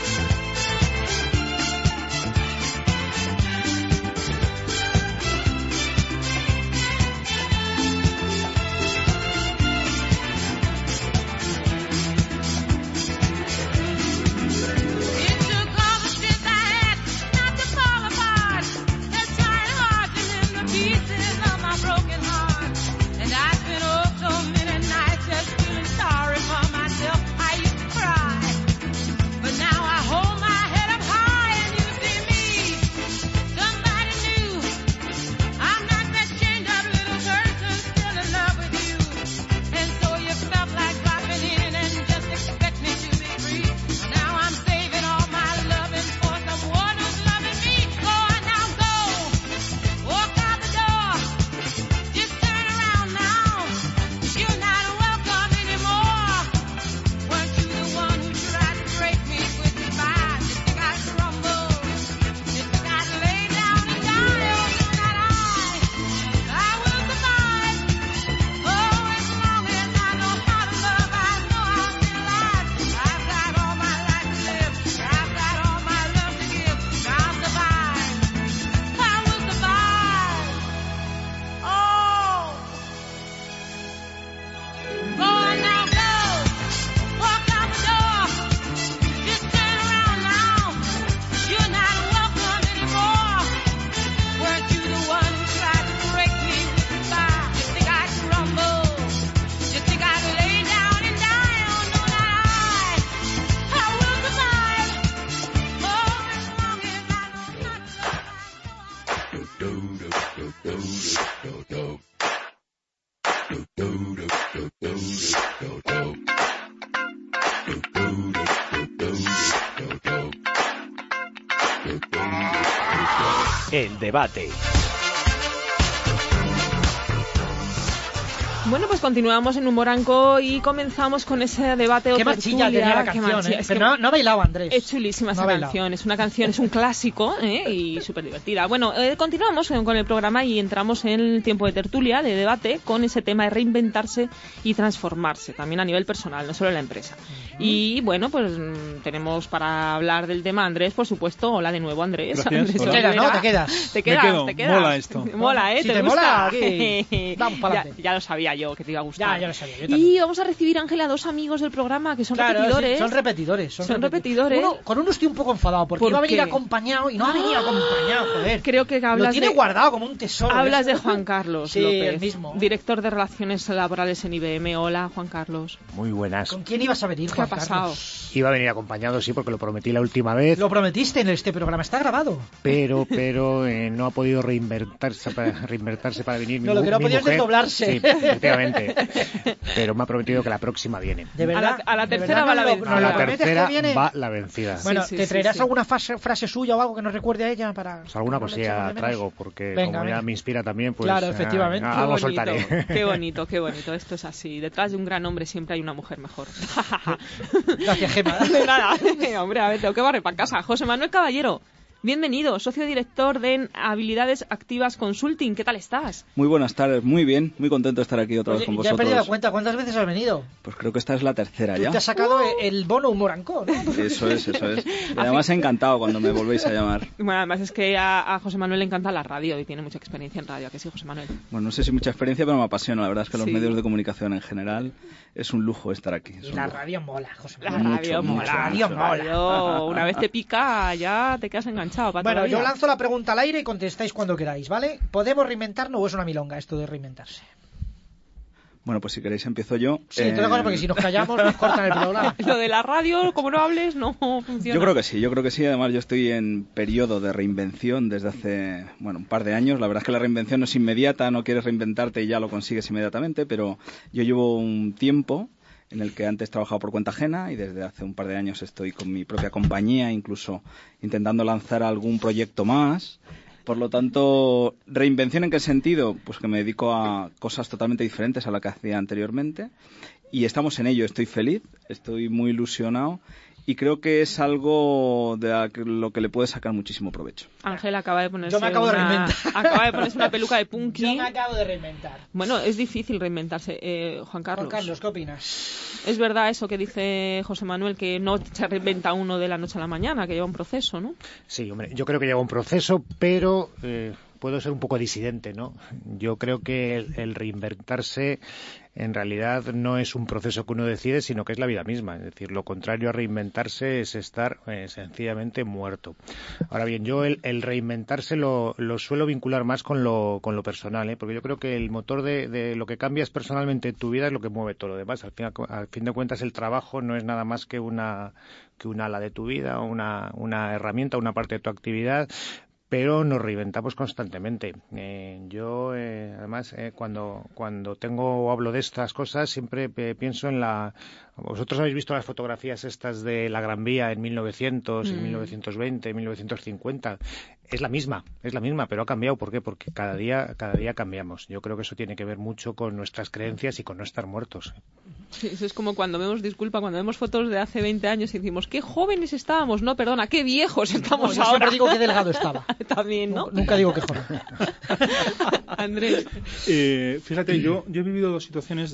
[SPEAKER 7] It took all the strength I had not to fall apart. It's trying hard to mend the pieces of my broken heart. And I spent so many nights just feeling sorry for myself. I used to cry, but now I hold my head up high and you see me. Somebody new. I'm not that chained up little person still in love with you. And so you felt like dropping in and just expect me to be free. Now I'm saving all my loving for someone who's loving me. Go on now, go. Walk out the door. Just turn around now. You're not welcome anymore. Weren't you the one who tried to break me with goodbye? You think I'd crumble? You think I'd lay down and die? Oh, no, not I will survive. Oh, as long as I know how to love, I know I'll be alive. I've got all my life to live, I've got all my love to give, I'll survive. I will survive. Oh, go on now, go. Walk out the door. Just turn around now. You're not welcome anymore. Weren't you the one who tried to break me with goodbye? You think I'd crumble? You think I'd lay down and die? Oh no, not I will survive. Oh, as long as I know how to love.
[SPEAKER 3] El debate.
[SPEAKER 4] Bueno, pues continuamos en Humoranco y comenzamos con ese debate o
[SPEAKER 5] Qué machilla
[SPEAKER 4] tertulia.
[SPEAKER 5] tenía la
[SPEAKER 4] Qué
[SPEAKER 5] canción,
[SPEAKER 4] machilla.
[SPEAKER 5] ¿eh?
[SPEAKER 4] Es
[SPEAKER 5] Pero
[SPEAKER 4] que
[SPEAKER 5] no ha bailado Andrés.
[SPEAKER 4] es chulísima esa
[SPEAKER 5] No ha bailado.
[SPEAKER 4] canción, es una canción, es un clásico y súper divertida. Bueno, continuamos con el programa y entramos en el tiempo de tertulia, de debate, con ese tema de reinventarse y transformarse, también a nivel personal, no solo en la empresa. Y bueno, pues tenemos para hablar del tema Andrés, por supuesto. Hola de nuevo, Andrés.
[SPEAKER 6] Gracias,
[SPEAKER 4] Andrés
[SPEAKER 6] hola.
[SPEAKER 5] Te quedas, ¿no?
[SPEAKER 4] Olivera.
[SPEAKER 5] Te quedas.
[SPEAKER 4] Te quedas,
[SPEAKER 6] Me quedo,
[SPEAKER 4] te quedas.
[SPEAKER 6] mola esto.
[SPEAKER 4] Mola,
[SPEAKER 5] Si
[SPEAKER 4] ¿Te
[SPEAKER 5] te
[SPEAKER 4] gusta?
[SPEAKER 5] mola, aquí. Vamos para adelante.
[SPEAKER 4] Ya lo sabía yo que te iba a gustar.
[SPEAKER 5] Ya lo sabía, yo también.
[SPEAKER 4] Y vamos a recibir, Ángela, a 2 amigos del programa que son
[SPEAKER 5] Claro,
[SPEAKER 4] repetidores.
[SPEAKER 5] sí, son repetidores. Con uno estoy un poco enfadado porque
[SPEAKER 4] ¿Por
[SPEAKER 5] iba a venir
[SPEAKER 4] qué?
[SPEAKER 5] acompañado y no ha venido acompañado, joder.
[SPEAKER 4] Creo que hablas
[SPEAKER 5] Lo tiene guardado como un tesoro.
[SPEAKER 4] Hablas de Juan Carlos
[SPEAKER 5] Sí,
[SPEAKER 4] López,
[SPEAKER 5] el mismo.
[SPEAKER 4] director de Relaciones Laborales en IBM. Hola, Juan Carlos.
[SPEAKER 8] Muy buenas.
[SPEAKER 5] ¿Con quién ibas a venir,
[SPEAKER 4] ¿Qué
[SPEAKER 5] Juan
[SPEAKER 4] ha pasado?
[SPEAKER 5] Carlos?
[SPEAKER 8] Iba a venir acompañado, sí, porque lo prometí la última vez,
[SPEAKER 5] Lo prometiste en este programa, está grabado.
[SPEAKER 8] pero no ha podido reinvertirse para venir.
[SPEAKER 5] No, lo que no
[SPEAKER 8] mi
[SPEAKER 5] podía es
[SPEAKER 8] mujer.
[SPEAKER 5] desdoblarse.
[SPEAKER 8] Sí, efectivamente. Pero me ha prometido que la próxima viene.
[SPEAKER 5] ¿De verdad?
[SPEAKER 4] A la
[SPEAKER 5] ¿De
[SPEAKER 4] tercera
[SPEAKER 5] verdad
[SPEAKER 4] va la
[SPEAKER 5] nos lo-
[SPEAKER 4] vencida.
[SPEAKER 5] nos
[SPEAKER 8] A
[SPEAKER 5] lo
[SPEAKER 8] la
[SPEAKER 5] prometes que
[SPEAKER 8] tercera
[SPEAKER 5] viene?
[SPEAKER 8] va la vencida.
[SPEAKER 5] Bueno,
[SPEAKER 4] Sí,
[SPEAKER 5] ¿te
[SPEAKER 4] sí,
[SPEAKER 5] traerás
[SPEAKER 4] sí.
[SPEAKER 5] alguna frase suya o algo que nos recuerde a ella para...?
[SPEAKER 8] Pues alguna
[SPEAKER 5] que no le
[SPEAKER 8] cosilla
[SPEAKER 5] echemos de menos?
[SPEAKER 8] traigo, porque
[SPEAKER 5] Venga,
[SPEAKER 8] como ya
[SPEAKER 5] venga.
[SPEAKER 8] me inspira también, pues
[SPEAKER 5] Claro, efectivamente.
[SPEAKER 4] Qué
[SPEAKER 8] algo
[SPEAKER 4] bonito,
[SPEAKER 8] soltaré.
[SPEAKER 4] qué bonito, qué bonito. Esto es así. Detrás de un gran hombre siempre hay una mujer mejor.
[SPEAKER 5] Gracias, Gemma.
[SPEAKER 4] De nada. Hombre, a ver, tengo que barrer para casa. José Manuel Caballero, bienvenido, socio director de Habilidades Activas Consulting. ¿Qué tal estás?
[SPEAKER 9] Muy buenas tardes, muy bien, muy contento de estar aquí otra vez
[SPEAKER 5] Oye,
[SPEAKER 9] con
[SPEAKER 5] ya he
[SPEAKER 9] vosotros.
[SPEAKER 5] perdido la cuenta, ¿cuántas veces has venido?
[SPEAKER 9] Pues creo que esta es la tercera
[SPEAKER 5] Tú
[SPEAKER 9] ya.
[SPEAKER 5] te has sacado el bono Humorancó, ¿no?
[SPEAKER 9] Eso es. Y además encantado cuando me volvéis a llamar.
[SPEAKER 4] Bueno, además es que a José Manuel le encanta la radio y tiene mucha experiencia en radio. ¿A que sí, José Manuel?
[SPEAKER 9] Bueno, no sé si mucha experiencia, pero me apasiona. La verdad es que los
[SPEAKER 4] Sí.
[SPEAKER 9] medios de comunicación en general es un lujo estar aquí.
[SPEAKER 5] Y la radio mola, José
[SPEAKER 4] La
[SPEAKER 5] Manuel.
[SPEAKER 4] radio
[SPEAKER 9] Mucho,
[SPEAKER 4] mola.
[SPEAKER 9] mucho,
[SPEAKER 5] La radio
[SPEAKER 9] mucho.
[SPEAKER 5] mola.
[SPEAKER 4] Radio, una vez te pica, ya te quedas enganchado para
[SPEAKER 5] Bueno,
[SPEAKER 4] toda la
[SPEAKER 5] yo
[SPEAKER 4] vida.
[SPEAKER 5] lanzo la pregunta al aire y contestáis cuando queráis, ¿vale? ¿Podemos reinventarnos o es una milonga esto de reinventarse?
[SPEAKER 9] Bueno, pues si queréis empiezo yo.
[SPEAKER 5] Sí, te lo porque si nos callamos nos cortan el programa.
[SPEAKER 4] Lo de la radio, como no hables, no funciona.
[SPEAKER 9] Yo creo que sí. Además, yo estoy en periodo de reinvención desde hace, un par de años. La verdad es que la reinvención no es inmediata, no quieres reinventarte y ya lo consigues inmediatamente, pero yo llevo un tiempo en el que antes trabajaba por cuenta ajena y desde hace un par de años estoy con mi propia compañía, incluso intentando lanzar algún proyecto más. Por lo tanto, ¿reinvención en qué sentido? Pues que me dedico a cosas totalmente diferentes a lo que hacía anteriormente y estamos en ello. Estoy feliz, estoy muy ilusionado y creo que es algo de lo que le puede sacar muchísimo provecho.
[SPEAKER 4] Ángel acaba de ponerse
[SPEAKER 5] Yo me acabo de reinventar.
[SPEAKER 4] acaba de ponerse una peluca de punky.
[SPEAKER 5] Yo me acabo de reinventar.
[SPEAKER 4] Bueno, es difícil reinventarse. Juan Carlos.
[SPEAKER 5] Juan Carlos, ¿qué opinas?
[SPEAKER 4] Es verdad eso que dice José Manuel, que no se reinventa uno de la noche a la mañana, que lleva un proceso, ¿no?
[SPEAKER 8] Sí, hombre, yo creo que lleva un proceso, pero puedo ser un poco disidente, ¿no? Yo creo que el reinventarse en realidad no es un proceso que uno decide, sino que es la vida misma. Es decir, lo contrario a reinventarse es estar sencillamente muerto. Ahora bien, yo el reinventarse lo suelo vincular más con lo personal, porque yo creo que el motor de lo que cambias personalmente en tu vida es lo que mueve todo lo demás. Al fin de cuentas, el trabajo no es nada más que un ala de tu vida, una herramienta, una parte de tu actividad, pero nos reinventamos constantemente. Yo, además, cuando tengo o hablo de estas cosas, siempre pienso en Vosotros habéis visto las fotografías estas de la Gran Vía en 1900, en 1920, en 1950. Es la misma, pero ha cambiado. ¿Por qué? Porque cada día cambiamos. Yo creo que eso tiene que ver mucho con nuestras creencias y con no estar muertos.
[SPEAKER 4] Sí, eso es como cuando vemos fotos de hace 20 años y decimos, qué jóvenes estábamos, no, perdona, qué viejos estamos
[SPEAKER 5] Yo
[SPEAKER 4] ahora.
[SPEAKER 5] siempre digo que delgado estaba.
[SPEAKER 4] También, ¿no?
[SPEAKER 5] Nunca digo que joven.
[SPEAKER 4] Andrés.
[SPEAKER 6] Fíjate, yo he vivido dos situaciones,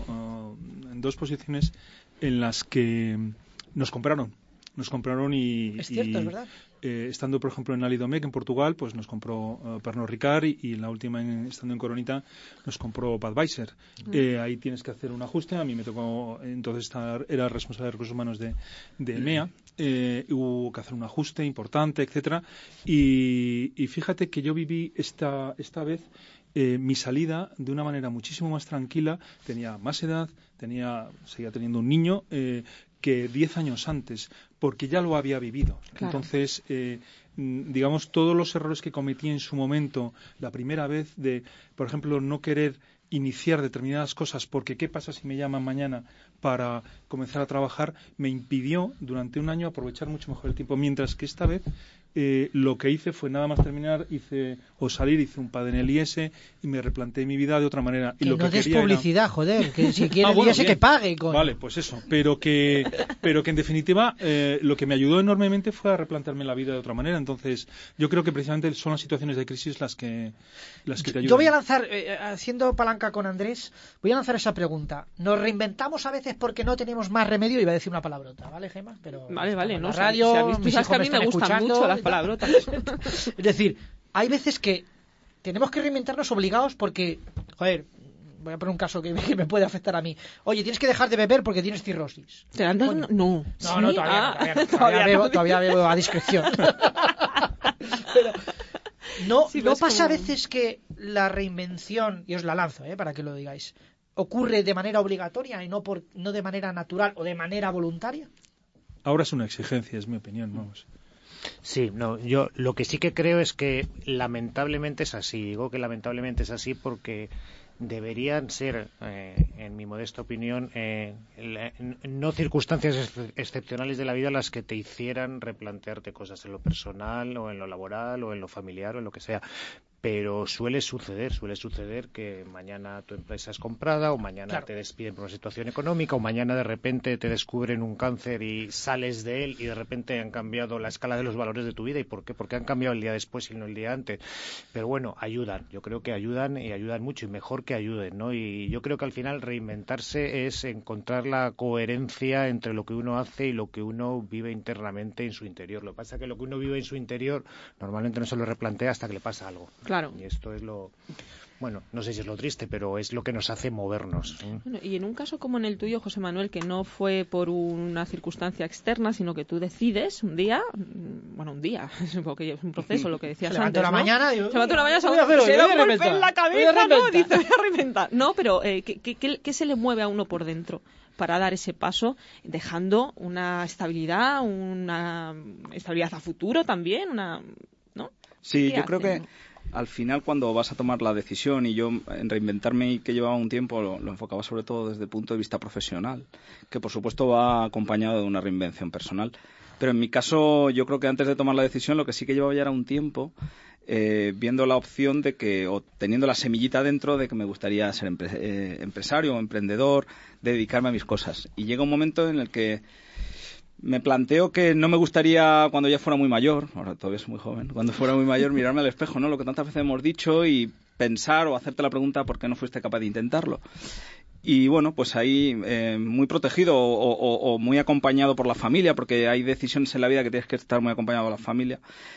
[SPEAKER 6] en dos posiciones en las que nos compraron y...
[SPEAKER 5] Es cierto,
[SPEAKER 6] y,
[SPEAKER 5] es verdad.
[SPEAKER 6] Estando, por ejemplo, en Alidomec, en Portugal, pues nos compró Pernod Ricard y en la última, estando en Coronita, nos compró Budweiser. Ahí tienes que hacer un ajuste. A mí me tocó, entonces era responsable de recursos humanos de EMEA. Hubo que hacer un ajuste importante, etcétera. Y fíjate que yo viví esta vez mi salida de una manera muchísimo más tranquila. Tenía más edad, seguía teniendo un niño que 10 años antes, porque ya lo había vivido.
[SPEAKER 4] Claro.
[SPEAKER 6] Entonces, digamos, todos los errores que cometí en su momento, la primera vez de, por ejemplo, no querer iniciar determinadas cosas porque qué pasa si me llaman mañana para comenzar a trabajar, me impidió durante un año aprovechar mucho mejor el tiempo, mientras que esta vez lo que hice fue nada más terminar, hice un PAD en el IS y me replanteé mi vida de otra manera.
[SPEAKER 5] Que
[SPEAKER 6] y lo
[SPEAKER 5] no
[SPEAKER 6] que
[SPEAKER 5] des
[SPEAKER 6] quería
[SPEAKER 5] publicidad, joder, que si quiere
[SPEAKER 6] bueno,
[SPEAKER 5] IS
[SPEAKER 6] bien.
[SPEAKER 5] que pague. Coño.
[SPEAKER 6] Vale, pues eso, pero que en definitiva lo que me ayudó enormemente fue a replantearme la vida de otra manera. Entonces yo creo que precisamente son las situaciones de crisis las que te ayudan.
[SPEAKER 5] Yo voy a lanzar, haciendo palanca con Andrés, voy a lanzar esa pregunta. ¿Nos reinventamos a veces porque no tenemos más remedio? Iba a decir una palabrota, ¿vale, Gemma? Pero
[SPEAKER 4] Vale,
[SPEAKER 5] en
[SPEAKER 4] no
[SPEAKER 5] la
[SPEAKER 4] sé,
[SPEAKER 5] radio,
[SPEAKER 4] si a mí,
[SPEAKER 5] mis
[SPEAKER 4] sabes que a mí
[SPEAKER 5] hijos
[SPEAKER 4] me gustan
[SPEAKER 5] escuchando,
[SPEAKER 4] mucho las palabrotas.
[SPEAKER 5] Es decir, hay veces que tenemos que reinventarnos obligados porque, joder, voy a poner un caso que me puede afectar a mí. Oye, tienes que dejar de beber porque tienes cirrosis.
[SPEAKER 4] ¿Te andas?
[SPEAKER 5] Coño.
[SPEAKER 4] No.
[SPEAKER 5] No,
[SPEAKER 4] ¿Sí?
[SPEAKER 5] todavía no.
[SPEAKER 4] Todavía no.
[SPEAKER 5] Todavía bebo a discreción. Pero no,
[SPEAKER 4] Sí,
[SPEAKER 5] ¿no
[SPEAKER 4] pero es
[SPEAKER 5] pasa
[SPEAKER 4] como-
[SPEAKER 5] a veces que la reinvención, y os la lanzo, para que lo digáis, ocurre de manera obligatoria y no de manera natural o de manera voluntaria?
[SPEAKER 6] Ahora es una exigencia, es mi opinión, vamos.
[SPEAKER 8] Sí, no, yo lo que sí que creo es que lamentablemente es así. Digo que lamentablemente es así porque deberían ser, en mi modesta opinión, no circunstancias excepcionales de la vida las que te hicieran replantearte cosas en lo personal o en lo laboral o en lo familiar o en lo que sea. Pero suele suceder que mañana tu empresa es comprada o mañana
[SPEAKER 5] Claro.
[SPEAKER 8] te despiden por una situación económica o mañana de repente te descubren un cáncer y sales de él y de repente han cambiado la escala de los valores de tu vida. ¿Y por qué? Porque han cambiado el día después y no el día antes. Pero bueno, ayudan. Yo creo que ayudan y ayudan mucho y mejor que ayuden, ¿no? Y yo creo que al final reinventarse es encontrar la coherencia entre lo que uno hace y lo que uno vive internamente en su interior. Lo que pasa es que lo que uno vive en su interior normalmente no se lo replantea hasta que le pasa algo.
[SPEAKER 4] Claro.
[SPEAKER 8] Y esto es lo... Bueno, no sé si es lo triste, pero es lo que nos hace movernos.
[SPEAKER 4] Bueno, y en un caso como en el tuyo, José Manuel, que no fue por una circunstancia externa, sino que tú decides un día, supongo que es un proceso, lo que decías
[SPEAKER 5] Se levantó
[SPEAKER 4] antes,
[SPEAKER 5] la
[SPEAKER 4] ¿no?
[SPEAKER 5] mañana y digo,
[SPEAKER 4] se levantó una mañana,
[SPEAKER 5] voy a hacer hoy,
[SPEAKER 4] se
[SPEAKER 5] voy
[SPEAKER 4] da
[SPEAKER 5] a
[SPEAKER 4] un golpe
[SPEAKER 5] reinventar,
[SPEAKER 4] en la
[SPEAKER 5] voy a
[SPEAKER 4] cabeza, ¿no?
[SPEAKER 5] reinventar.
[SPEAKER 4] Dice, voy a reinventar. No, pero ¿qué se le mueve a uno por dentro para dar ese paso, dejando una estabilidad a futuro también, ¿no?
[SPEAKER 9] Sí,
[SPEAKER 4] ¿Qué
[SPEAKER 9] yo creo
[SPEAKER 4] hace,
[SPEAKER 9] que
[SPEAKER 4] no?
[SPEAKER 9] al final cuando vas a tomar la decisión, y yo en reinventarme y que llevaba un tiempo lo enfocaba sobre todo desde el punto de vista profesional, que por supuesto va acompañado de una reinvención personal. Pero en mi caso yo creo que antes de tomar la decisión lo que sí que llevaba ya era un tiempo viendo la opción de que, o teniendo la semillita dentro de que me gustaría ser empresario o emprendedor, de dedicarme a mis cosas. Y llega un momento en el que me planteo que no me gustaría, cuando ya fuera muy mayor, ahora todavía soy muy joven, cuando fuera muy mayor, mirarme al espejo, ¿no? Lo que tantas veces hemos dicho y pensar o hacerte la pregunta ¿por qué no fuiste capaz de intentarlo? Y bueno, pues ahí muy protegido o muy acompañado por la familia, porque hay decisiones en la vida que tienes que estar muy acompañado por la familia.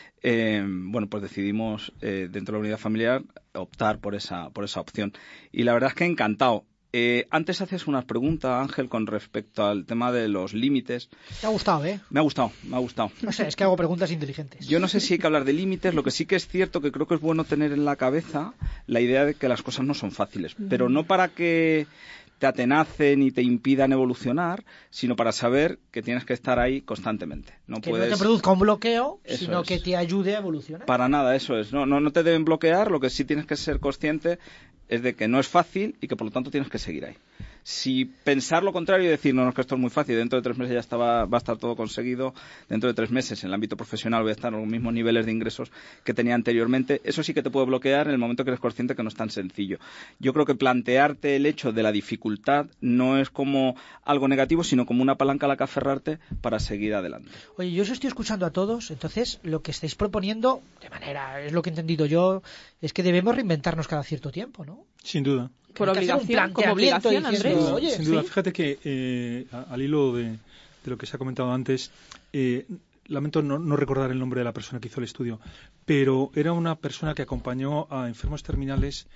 [SPEAKER 9] Bueno, pues decidimos dentro de la unidad familiar optar por esa opción. Y la verdad es que encantado. Antes hacías unas preguntas, Ángel, con respecto al tema de los límites.
[SPEAKER 5] Te ha gustado, ¿eh?
[SPEAKER 9] Me ha gustado.
[SPEAKER 5] No sé, es que hago preguntas inteligentes.
[SPEAKER 9] Yo no sé si hay que hablar de límites, lo que sí que es cierto que creo que es bueno tener en la cabeza la idea de que las cosas no son fáciles, pero no para que te atenacen y te impidan evolucionar, sino para saber que tienes que estar ahí constantemente. No
[SPEAKER 5] Que
[SPEAKER 9] puedes...
[SPEAKER 5] no te produzca un bloqueo,
[SPEAKER 9] Eso
[SPEAKER 5] sino
[SPEAKER 9] es.
[SPEAKER 5] que te ayude a evolucionar.
[SPEAKER 9] Para nada, eso es. No te deben bloquear, lo que sí tienes que ser consciente es de que no es fácil y que por lo tanto tienes que seguir ahí. Si pensar lo contrario y decir, no, es que esto es muy fácil, dentro de 3 meses va a estar todo conseguido, dentro de 3 meses en el ámbito profesional voy a estar en los mismos niveles de ingresos que tenía anteriormente, eso sí que te puede bloquear en el momento que eres consciente que no es tan sencillo. Yo creo que plantearte el hecho de la dificultad no es como algo negativo, sino como una palanca a la que aferrarte para seguir adelante.
[SPEAKER 5] Oye, yo os estoy escuchando a todos, entonces lo que estáis proponiendo, de manera, es lo que he entendido yo, es que debemos reinventarnos cada cierto tiempo, ¿no?
[SPEAKER 6] Sin duda.
[SPEAKER 4] Por
[SPEAKER 5] Hay que hacer un
[SPEAKER 4] obligación, como
[SPEAKER 5] planteamiento
[SPEAKER 4] obligación,
[SPEAKER 5] diciendo,
[SPEAKER 4] Andrés.
[SPEAKER 5] oye,
[SPEAKER 6] Sin duda.
[SPEAKER 5] ¿sí?
[SPEAKER 6] Fíjate que al hilo de lo que se ha comentado antes, lamento no recordar el nombre de la persona que hizo el estudio, pero era una persona que acompañó a enfermos terminales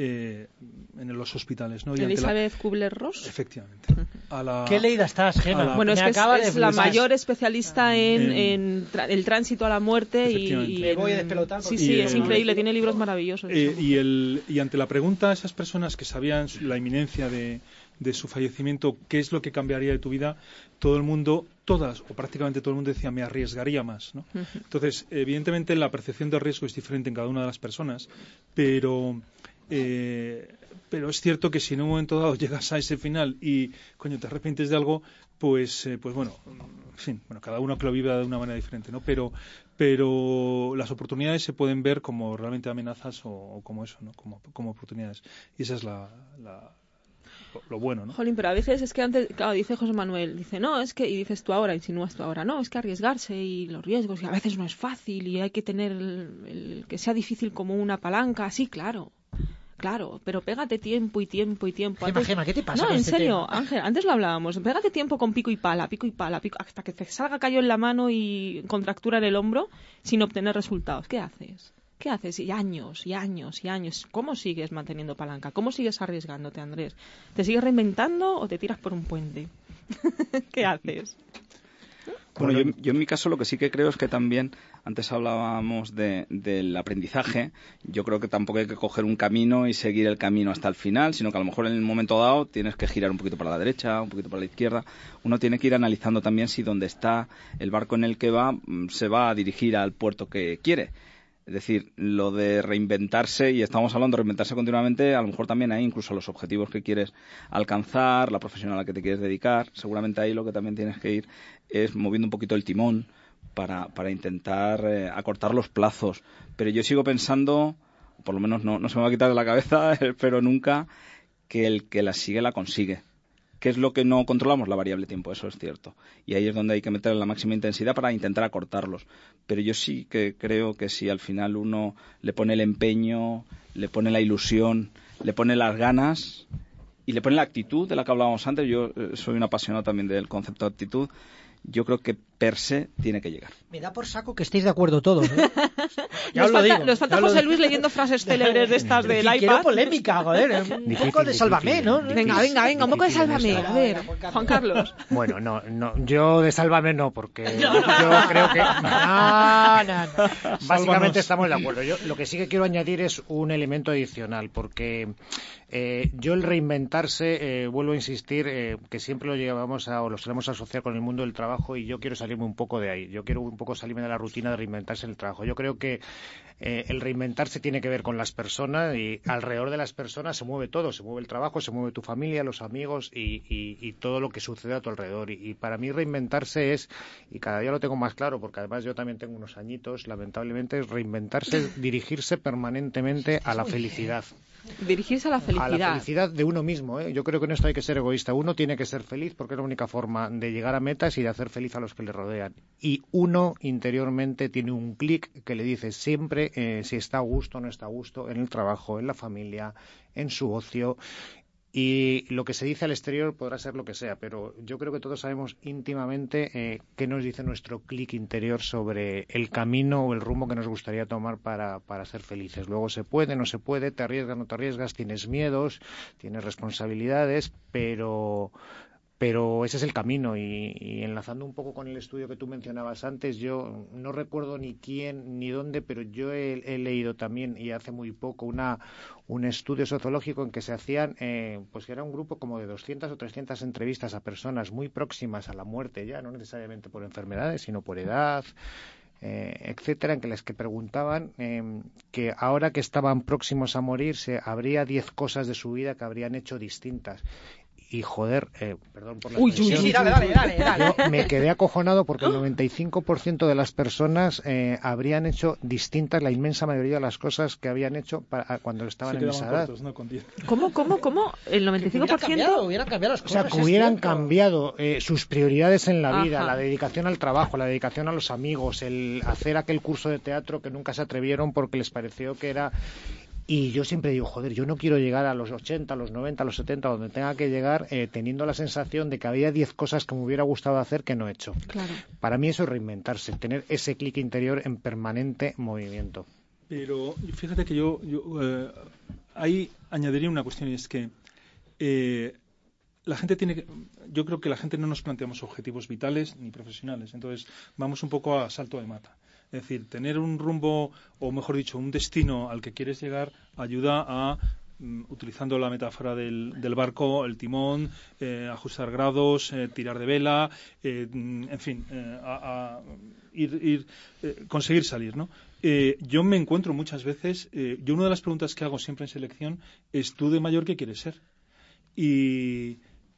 [SPEAKER 6] en los hospitales, ¿no? Y ante
[SPEAKER 4] Elizabeth Kubler-Ross.
[SPEAKER 6] Efectivamente.
[SPEAKER 5] ¿Qué leída estás, Gemma?
[SPEAKER 4] Bueno, es
[SPEAKER 5] Me
[SPEAKER 4] que
[SPEAKER 5] acaba
[SPEAKER 4] es
[SPEAKER 5] de
[SPEAKER 4] la
[SPEAKER 5] flipar.
[SPEAKER 4] mayor especialista en el tránsito a la muerte
[SPEAKER 6] Efectivamente.
[SPEAKER 5] Me voy a despelotar
[SPEAKER 4] Sí,
[SPEAKER 5] porque-
[SPEAKER 4] sí,
[SPEAKER 6] Y,
[SPEAKER 4] es increíble, tiene libros maravillosos.
[SPEAKER 6] y ante la pregunta a esas personas que sabían la inminencia de su fallecimiento, ¿qué es lo que cambiaría de tu vida? Todo el mundo, todas o prácticamente todo el mundo decía, me arriesgaría más, ¿no? Entonces, evidentemente la percepción del riesgo es diferente en cada una de las personas, pero es cierto que si en un momento dado llegas a ese final y, coño, te arrepientes de algo, pues bueno, en fin, cada uno que lo viva de una manera diferente, ¿no? Pero las oportunidades se pueden ver como realmente amenazas o como eso, ¿no? Como oportunidades. Y esa es lo bueno, ¿no?
[SPEAKER 4] Jolín, pero a veces es que antes, claro, dice José Manuel, dice, no, es que, y dices tú ahora, insinúas tú ahora, no, es que arriesgarse y los riesgos, y a veces no es fácil y hay que tener el que sea difícil como una palanca, sí, claro, pero pégate tiempo y tiempo y tiempo.
[SPEAKER 5] Gema, ¿qué te pasa
[SPEAKER 4] No,
[SPEAKER 5] con
[SPEAKER 4] en
[SPEAKER 5] este
[SPEAKER 4] serio,
[SPEAKER 5] tema?
[SPEAKER 4] Ángel, antes lo hablábamos, pégate tiempo con pico y pala, hasta que te salga callo en la mano y contractura en el hombro sin obtener resultados. ¿Qué haces? ¿Qué haces? Y años, y años, y años. ¿Cómo sigues manteniendo palanca? ¿Cómo sigues arriesgándote, Andrés? ¿Te sigues reinventando o te tiras por un puente? ¿Qué haces?
[SPEAKER 9] Bueno, yo en mi caso lo que sí que creo es que también, antes hablábamos del aprendizaje, yo creo que tampoco hay que coger un camino y seguir el camino hasta el final, sino que a lo mejor en el momento dado tienes que girar un poquito para la derecha, un poquito para la izquierda. Uno tiene que ir analizando también si donde está el barco en el que va se va a dirigir al puerto que quiere. Es decir, lo de reinventarse, y estamos hablando de reinventarse continuamente, a lo mejor también hay incluso los objetivos que quieres alcanzar, la profesión a la que te quieres dedicar. Seguramente ahí lo que también tienes que ir es moviendo un poquito el timón para intentar acortar los plazos. Pero yo sigo pensando, por lo menos no se me va a quitar de la cabeza, espero nunca, que el que la sigue la consigue. ¿Qué es lo que no controlamos? La variable tiempo, eso es cierto. Y ahí es donde hay que meter la máxima intensidad para intentar acortarlos. Pero yo sí que creo que si al final uno le pone el empeño, le pone la ilusión, le pone las ganas y le pone la actitud de la que hablábamos antes, yo soy un apasionado también del concepto de actitud, yo creo que per se tiene que llegar.
[SPEAKER 5] Me da por saco que estéis de acuerdo todos, ¿eh? Ya os lo digo.
[SPEAKER 4] Nos falta José Luis leyendo frases célebres de estas del iPad.
[SPEAKER 5] Quiero polémica, joder. Un poco de Sálvame, ¿no?
[SPEAKER 4] Venga, un poco de Sálvame. A ver, Juan Carlos.
[SPEAKER 8] Bueno, no, yo de Sálvame no, porque yo creo que... No. Básicamente estamos de acuerdo. Yo lo que sí que quiero añadir es un elemento adicional, porque yo el reinventarse, vuelvo a insistir, que siempre lo llevamos o lo solemos asociar con el mundo del trabajo, y yo quiero salirme un poco de ahí. Yo quiero un poco salirme de la rutina de reinventarse en el trabajo. Yo creo que el reinventarse tiene que ver con las personas, y alrededor de las personas se mueve todo. Se mueve el trabajo, se mueve tu familia, los amigos y todo lo que sucede a tu alrededor. Y para mí reinventarse es, y cada día lo tengo más claro, porque además yo también tengo unos añitos, lamentablemente, es reinventarse, dirigirse permanentemente a la felicidad.
[SPEAKER 4] Dirigirse a la felicidad.
[SPEAKER 8] A la felicidad de uno mismo, ¿eh? Yo creo que en esto hay que ser egoísta. Uno tiene que ser feliz porque es la única forma de llegar a metas y de hacer feliz a los que le rodean. Y uno interiormente tiene un clic que le dice siempre si está a gusto o no está a gusto en el trabajo, en la familia, en su ocio. Y lo que se dice al exterior podrá ser lo que sea, pero yo creo que todos sabemos íntimamente qué nos dice nuestro clic interior sobre el camino o el rumbo que nos gustaría tomar para ser felices. Luego se puede, no se puede, te arriesgas, no te arriesgas, tienes miedos, tienes responsabilidades, pero ese es el camino. Y enlazando un poco con el estudio que tú mencionabas antes, yo no recuerdo ni quién ni dónde, pero yo he leído también, y hace muy poco, un estudio sociológico en que se hacían, pues que era un grupo como de 200 o 300 entrevistas a personas muy próximas a la muerte ya, no necesariamente por enfermedades, sino por edad, etcétera, en que les que preguntaban que ahora que estaban próximos a morirse, habría 10 cosas de su vida que habrían hecho distintas. Y joder, perdón por la expresión,
[SPEAKER 5] sí, dale.
[SPEAKER 8] yo me quedé acojonado porque el 95% de las personas habrían hecho distintas la inmensa mayoría de las cosas que habían hecho cuando estaban en esa edad.
[SPEAKER 4] ¿Cómo? ¿El 95%?
[SPEAKER 5] Hubieran cambiado las
[SPEAKER 8] O
[SPEAKER 5] cosas.
[SPEAKER 8] sea, que hubieran cambiado sus prioridades en la vida, la dedicación al trabajo, la dedicación a los amigos, el hacer aquel curso de teatro que nunca se atrevieron porque les pareció que era... Y yo siempre digo, joder, yo no quiero llegar a los 80, a los 90, a los 70, donde tenga que llegar teniendo la sensación de que había 10 cosas que me hubiera gustado hacer que no he hecho.
[SPEAKER 4] Claro.
[SPEAKER 8] Para mí eso es reinventarse, tener ese clic interior en permanente movimiento.
[SPEAKER 6] Pero fíjate que yo ahí añadiría una cuestión, y es que la gente yo creo que la gente no nos planteamos objetivos vitales ni profesionales, entonces vamos un poco a salto de mata. Es decir, tener un rumbo, o mejor dicho, un destino al que quieres llegar, ayuda a, utilizando la metáfora del barco, el timón, ajustar grados, tirar de vela, en fin, conseguir salir, ¿no? Yo me encuentro muchas veces, yo una de las preguntas que hago siempre en selección es, ¿tú de mayor qué quieres ser? Y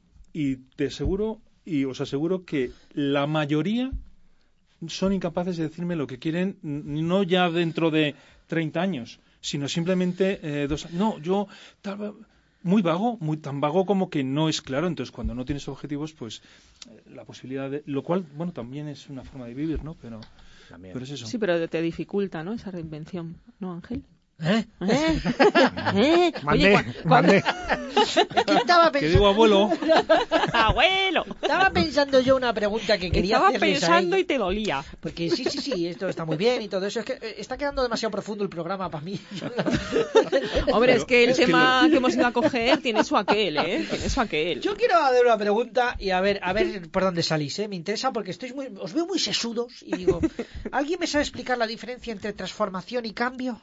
[SPEAKER 6] os aseguro que la mayoría son incapaces de decirme lo que quieren, no ya dentro de 30 años, sino simplemente 2 años. No, yo muy vago, tan vago como que no es claro. Entonces, cuando no tienes objetivos, pues la posibilidad de... Lo cual, bueno, también es una forma de vivir, ¿no? Pero es eso.
[SPEAKER 4] Sí, pero te dificulta, ¿no? Esa reinvención, ¿no, Ángel?
[SPEAKER 8] Mande.
[SPEAKER 5] Es que estaba
[SPEAKER 6] Que digo, abuelo.
[SPEAKER 4] ¡Abuelo!
[SPEAKER 5] Estaba pensando yo una pregunta que quería
[SPEAKER 4] Estaba
[SPEAKER 5] hacerles a
[SPEAKER 4] pensando
[SPEAKER 5] ellos.
[SPEAKER 4] y te dolía.
[SPEAKER 5] Porque sí, esto está muy bien y todo eso. Es que está quedando demasiado profundo el programa para mí.
[SPEAKER 4] Hombre, es que el
[SPEAKER 6] es que
[SPEAKER 4] tema que hemos ido a coger tiene su aquel, ¿eh? Tiene su aquel.
[SPEAKER 5] Yo quiero hacer una pregunta y a ver por dónde salís, ¿eh? Me interesa porque os veo muy sesudos y digo, ¿alguien me sabe explicar la diferencia entre transformación y cambio?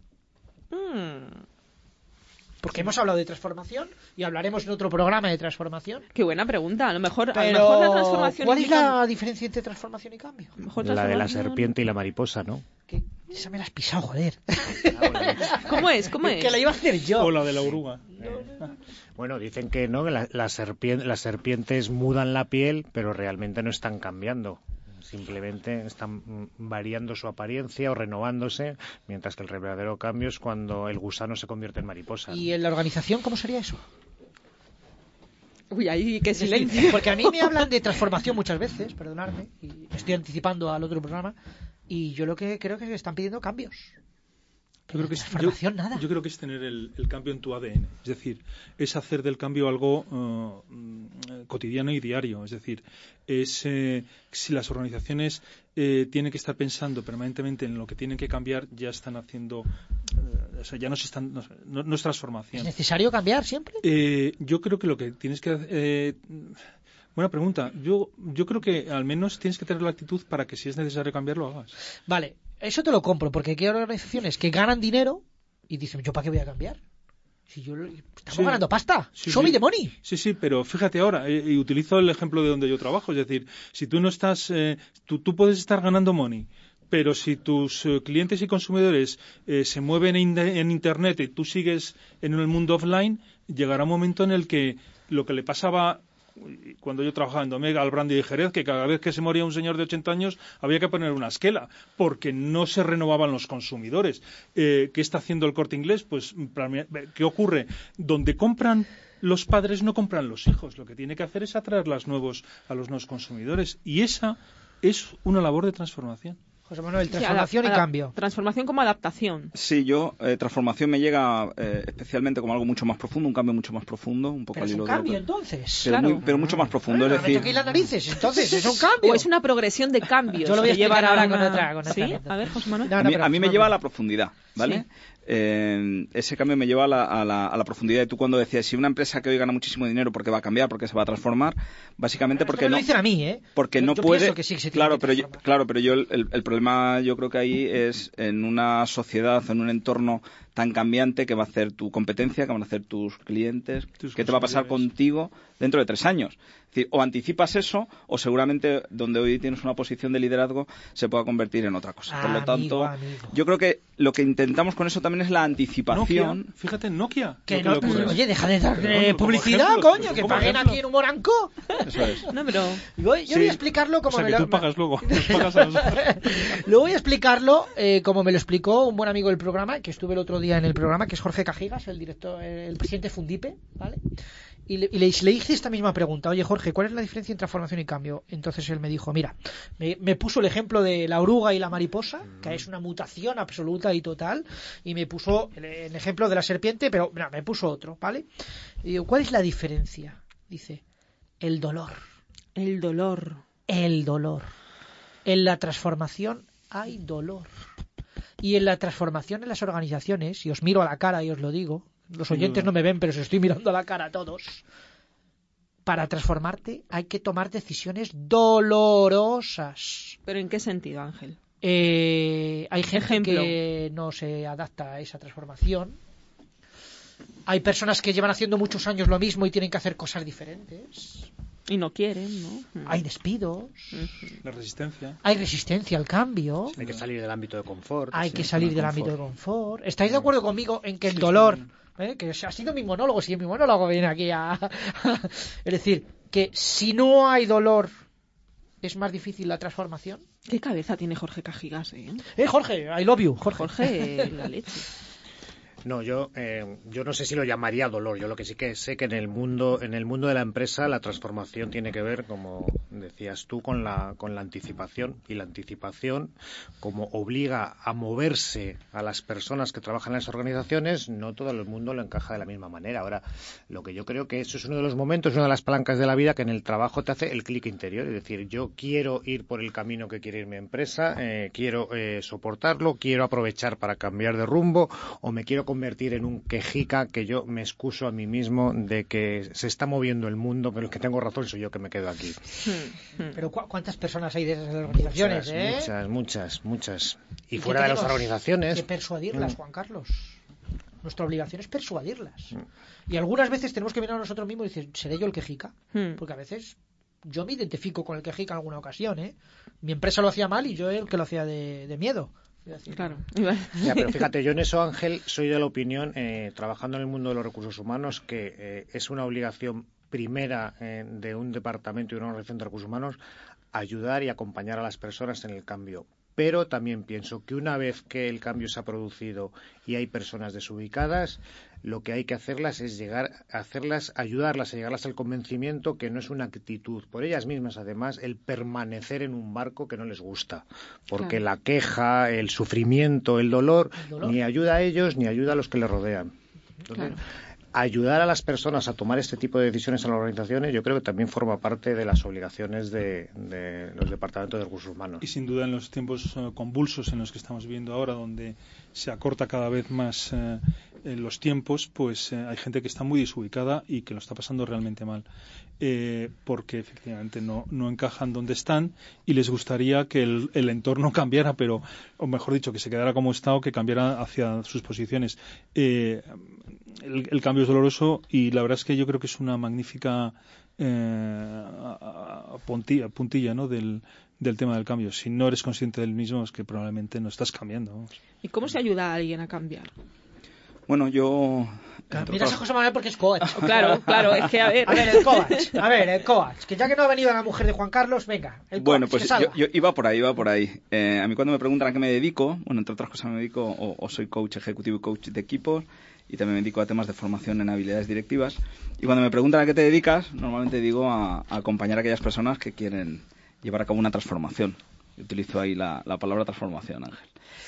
[SPEAKER 5] Porque hemos hablado de transformación y hablaremos en otro programa de transformación.
[SPEAKER 4] Qué buena pregunta. A lo mejor la transformación
[SPEAKER 5] ¿cuál es
[SPEAKER 4] implica-
[SPEAKER 5] la diferencia entre transformación y cambio?
[SPEAKER 4] a lo mejor
[SPEAKER 8] La de la
[SPEAKER 4] transformación-
[SPEAKER 8] serpiente y la mariposa, ¿no?
[SPEAKER 5] Que esa me la has pisado, joder.
[SPEAKER 4] ¿Cómo es? ¿Cómo es?
[SPEAKER 5] Que la iba a hacer yo.
[SPEAKER 6] O la de la oruga.
[SPEAKER 8] Bueno, dicen que no, que las serpientes mudan la piel, pero realmente no están cambiando. Simplemente están variando su apariencia o renovándose, mientras que el verdadero cambio es cuando el gusano se convierte en mariposa.
[SPEAKER 5] ¿Y en la organización cómo sería eso?
[SPEAKER 4] Uy, ahí qué
[SPEAKER 5] Es decir,
[SPEAKER 4] silencio.
[SPEAKER 5] porque a mí me hablan de transformación muchas veces, perdonadme, y me estoy anticipando al otro programa, y yo lo que creo que están pidiendo cambios.
[SPEAKER 6] Yo creo que es,
[SPEAKER 5] transformación, nada.
[SPEAKER 6] yo creo que es tener el cambio en tu ADN. Es decir, es hacer del cambio algo cotidiano y diario. Es decir, si las organizaciones tienen que estar pensando permanentemente en lo que tienen que cambiar, ya están haciendo... o sea, ya no es transformación.
[SPEAKER 5] ¿Es necesario cambiar siempre?
[SPEAKER 6] Yo creo que lo que tienes que... buena pregunta. Yo creo que al menos tienes que tener la actitud para que si es necesario cambiar, lo hagas.
[SPEAKER 5] Vale, eso te lo compro, porque hay organizaciones que ganan dinero y dicen, ¿yo para qué voy a cambiar? Si estamos ganando pasta, show me the money.
[SPEAKER 6] Sí, pero fíjate ahora, y utilizo el ejemplo de donde yo trabajo, es decir, si tú no estás, tú puedes estar ganando money, pero si tus clientes y consumidores se mueven en Internet y tú sigues en el mundo offline, llegará un momento en el que lo que le pasaba cuando yo trabajaba en Domega al Brandy de Jerez, que cada vez que se moría un señor de 80 años había que poner una esquela, porque no se renovaban los consumidores. ¿Qué está haciendo el Corte Inglés? Pues, ¿qué ocurre? Donde compran los padres no compran los hijos. Lo que tiene que hacer es atraer a los nuevos consumidores. Y esa es una labor de transformación.
[SPEAKER 5] José Manuel,
[SPEAKER 4] Sí,
[SPEAKER 5] transformación y cambio.
[SPEAKER 4] Transformación como adaptación.
[SPEAKER 9] Sí, transformación me llega especialmente como algo mucho más profundo, un cambio mucho más profundo, un poco
[SPEAKER 5] Pero
[SPEAKER 9] al
[SPEAKER 5] es
[SPEAKER 9] hilo
[SPEAKER 5] un
[SPEAKER 9] de lo
[SPEAKER 5] cambio,
[SPEAKER 9] que-
[SPEAKER 5] entonces.
[SPEAKER 9] Pero,
[SPEAKER 4] Claro.
[SPEAKER 9] pero mucho más profundo,
[SPEAKER 5] Bueno,
[SPEAKER 9] es
[SPEAKER 5] me
[SPEAKER 9] decir...
[SPEAKER 5] toqué las narices, entonces es un cambio.
[SPEAKER 4] O es una progresión de cambios.
[SPEAKER 5] Yo lo voy a
[SPEAKER 4] que llevan
[SPEAKER 5] explicar ahora
[SPEAKER 4] una-
[SPEAKER 5] con otra
[SPEAKER 4] ¿Sí?
[SPEAKER 5] anécdota.
[SPEAKER 4] A ver, José Manuel.
[SPEAKER 5] No,
[SPEAKER 9] A mí,
[SPEAKER 5] pero
[SPEAKER 9] a mí me
[SPEAKER 5] no,
[SPEAKER 9] lleva
[SPEAKER 5] no.
[SPEAKER 9] a la profundidad, ¿vale?
[SPEAKER 4] Sí.
[SPEAKER 9] Ese cambio me lleva a la profundidad. Y tú cuando decías, si una empresa que hoy gana muchísimo dinero porque va a cambiar, porque se va a transformar, básicamente
[SPEAKER 5] Esto
[SPEAKER 9] porque
[SPEAKER 5] me lo
[SPEAKER 9] no...
[SPEAKER 5] dicen a mí, ¿eh?
[SPEAKER 9] Porque
[SPEAKER 5] Yo
[SPEAKER 9] no puede...
[SPEAKER 5] pienso que sí que se tiene que transformar.
[SPEAKER 9] Claro, pero yo el problema yo creo que ahí es en una sociedad, en un entorno tan cambiante que va a hacer tu competencia, que van a hacer tus clientes, qué te va a pasar contigo dentro de 3 años. Es decir, o anticipas eso, o seguramente donde hoy tienes una posición de liderazgo se pueda convertir en otra cosa. Por lo tanto,
[SPEAKER 5] Amigo.
[SPEAKER 9] yo creo que lo que intentamos con eso también es la anticipación.
[SPEAKER 6] Nokia, fíjate, Nokia.
[SPEAKER 5] Que
[SPEAKER 6] lo
[SPEAKER 5] no,
[SPEAKER 6] que le ocurre.
[SPEAKER 5] oye, deja de dar
[SPEAKER 6] Como
[SPEAKER 5] publicidad,
[SPEAKER 6] ejemplo,
[SPEAKER 5] coño, que
[SPEAKER 6] como
[SPEAKER 5] paguen
[SPEAKER 6] ejemplo.
[SPEAKER 5] aquí en Humor Anco.
[SPEAKER 9] Eso es.
[SPEAKER 4] No, pero...
[SPEAKER 5] Yo
[SPEAKER 6] Sí.
[SPEAKER 5] voy a explicarlo como
[SPEAKER 6] O sea,
[SPEAKER 5] me
[SPEAKER 6] que
[SPEAKER 5] lo...
[SPEAKER 6] tú pagas luego. Nos pagas a nosotros.
[SPEAKER 5] Lo voy a explicarlo como me lo explicó un buen amigo del programa, que estuve el otro día en el programa, que es Jorge Cajigas, el director, el presidente de Fundipe, ¿vale? Y le hice esta misma pregunta, oye Jorge, ¿cuál es la diferencia entre transformación y cambio? Entonces él me dijo, mira, me puso el ejemplo de la oruga y la mariposa, que es una mutación absoluta y total, y me puso el ejemplo de la serpiente, pero mira, me puso otro, ¿vale? Y digo, ¿cuál es la diferencia? Dice, el dolor.
[SPEAKER 4] El dolor.
[SPEAKER 5] El dolor. En la transformación hay dolor. Y en la transformación en las organizaciones, y os miro a la cara y os lo digo, los oyentes no me ven, pero os estoy mirando a la cara a todos. Para transformarte hay que tomar decisiones dolorosas.
[SPEAKER 4] ¿Pero en qué sentido, Ángel?
[SPEAKER 5] Hay gente
[SPEAKER 4] Ejemplo.
[SPEAKER 5] que no se adapta a esa transformación. Hay personas que llevan haciendo muchos años lo mismo y tienen que hacer cosas diferentes.
[SPEAKER 4] Y no quieren, ¿no?
[SPEAKER 5] Hay despidos.
[SPEAKER 6] La resistencia.
[SPEAKER 5] Hay resistencia al cambio.
[SPEAKER 8] Hay que salir del ámbito de confort.
[SPEAKER 5] Hay
[SPEAKER 8] Sí,
[SPEAKER 5] que salir del
[SPEAKER 8] confort.
[SPEAKER 5] ámbito de confort. ¿Estáis de acuerdo conmigo en que el dolor, que ha sido mi monólogo, si mi monólogo viene aquí a... es decir, que si no hay dolor es más difícil la transformación?
[SPEAKER 4] ¿Qué cabeza tiene Jorge Cajigas, eh?
[SPEAKER 5] Jorge, I love you, Jorge.
[SPEAKER 4] Jorge, la leche.
[SPEAKER 8] No, yo no sé si lo llamaría dolor. Yo lo que sí que sé que en el mundo de la empresa la transformación tiene que ver, como decías tú, con la anticipación, y la anticipación, como obliga a moverse a las personas que trabajan en las organizaciones, no todo el mundo lo encaja de la misma manera. Ahora, lo que yo creo que eso es uno de los momentos, una de las palancas de la vida que en el trabajo te hace el clic interior, es decir, yo quiero ir por el camino que quiere ir mi empresa, quiero soportarlo, quiero aprovechar para cambiar de rumbo, o me quiero convertir en un quejica que yo me excuso a mí mismo de que se está moviendo el mundo, pero el que tengo razón soy yo que me quedo aquí.
[SPEAKER 5] Pero ¿cuántas personas hay de esas organizaciones?
[SPEAKER 8] Muchas. Y fuera de las organizaciones...
[SPEAKER 5] que persuadirlas, Juan Carlos. Nuestra obligación es persuadirlas. Y algunas veces tenemos que mirar a nosotros mismos y decir, ¿seré yo el quejica? Porque a veces yo me identifico con el quejica en alguna ocasión, ¿eh? Mi empresa lo hacía mal y yo el que lo hacía de miedo.
[SPEAKER 4] Claro.
[SPEAKER 8] Ya, pero fíjate, yo en eso, Ángel, soy de la opinión, trabajando en el mundo de los recursos humanos, que es una obligación primera de un departamento y una organización de recursos humanos ayudar y acompañar a las personas en el cambio. Pero también pienso que una vez que el cambio se ha producido y hay personas desubicadas, lo que hay que hacerlas es ayudarlas a llegarlas al convencimiento que no es una actitud por ellas mismas, además, el permanecer en un barco que no les gusta, porque la queja, el sufrimiento, el dolor ni ayuda a ellos ni ayuda a los que les rodean. Entonces, ayudar a las personas a tomar este tipo de decisiones en las organizaciones, yo creo que también forma parte de las obligaciones de los departamentos de recursos humanos.
[SPEAKER 6] Y sin duda en los tiempos convulsos en los que estamos viviendo ahora, donde se acorta cada vez más los tiempos, pues hay gente que está muy desubicada y que lo está pasando realmente mal, porque efectivamente no encajan donde están y les gustaría que el entorno cambiara, pero, o mejor dicho, que se quedara como está o que cambiara hacia sus posiciones. El cambio es doloroso y la verdad es que yo creo que es una magnífica puntilla, ¿no? del tema del cambio. Si no eres consciente del mismo, es que probablemente no estás cambiando. Vamos.
[SPEAKER 4] ¿Y cómo se ayuda a alguien a cambiar?
[SPEAKER 9] Bueno, yo...
[SPEAKER 5] Mira a José Manuel porque es coach.
[SPEAKER 4] Claro, es que a ver...
[SPEAKER 5] el coach. Que ya que no ha venido la mujer de Juan Carlos, venga, el coach.
[SPEAKER 9] Bueno, pues yo iba por ahí. A mí cuando me preguntan a qué me dedico, bueno, entre otras cosas me dedico, o soy coach ejecutivo y coach de equipos, y también me dedico a temas de formación en habilidades directivas. Y cuando me preguntan a qué te dedicas, normalmente digo a acompañar a aquellas personas que quieren llevar a cabo una transformación. Yo utilizo ahí la palabra transformación, Ángel.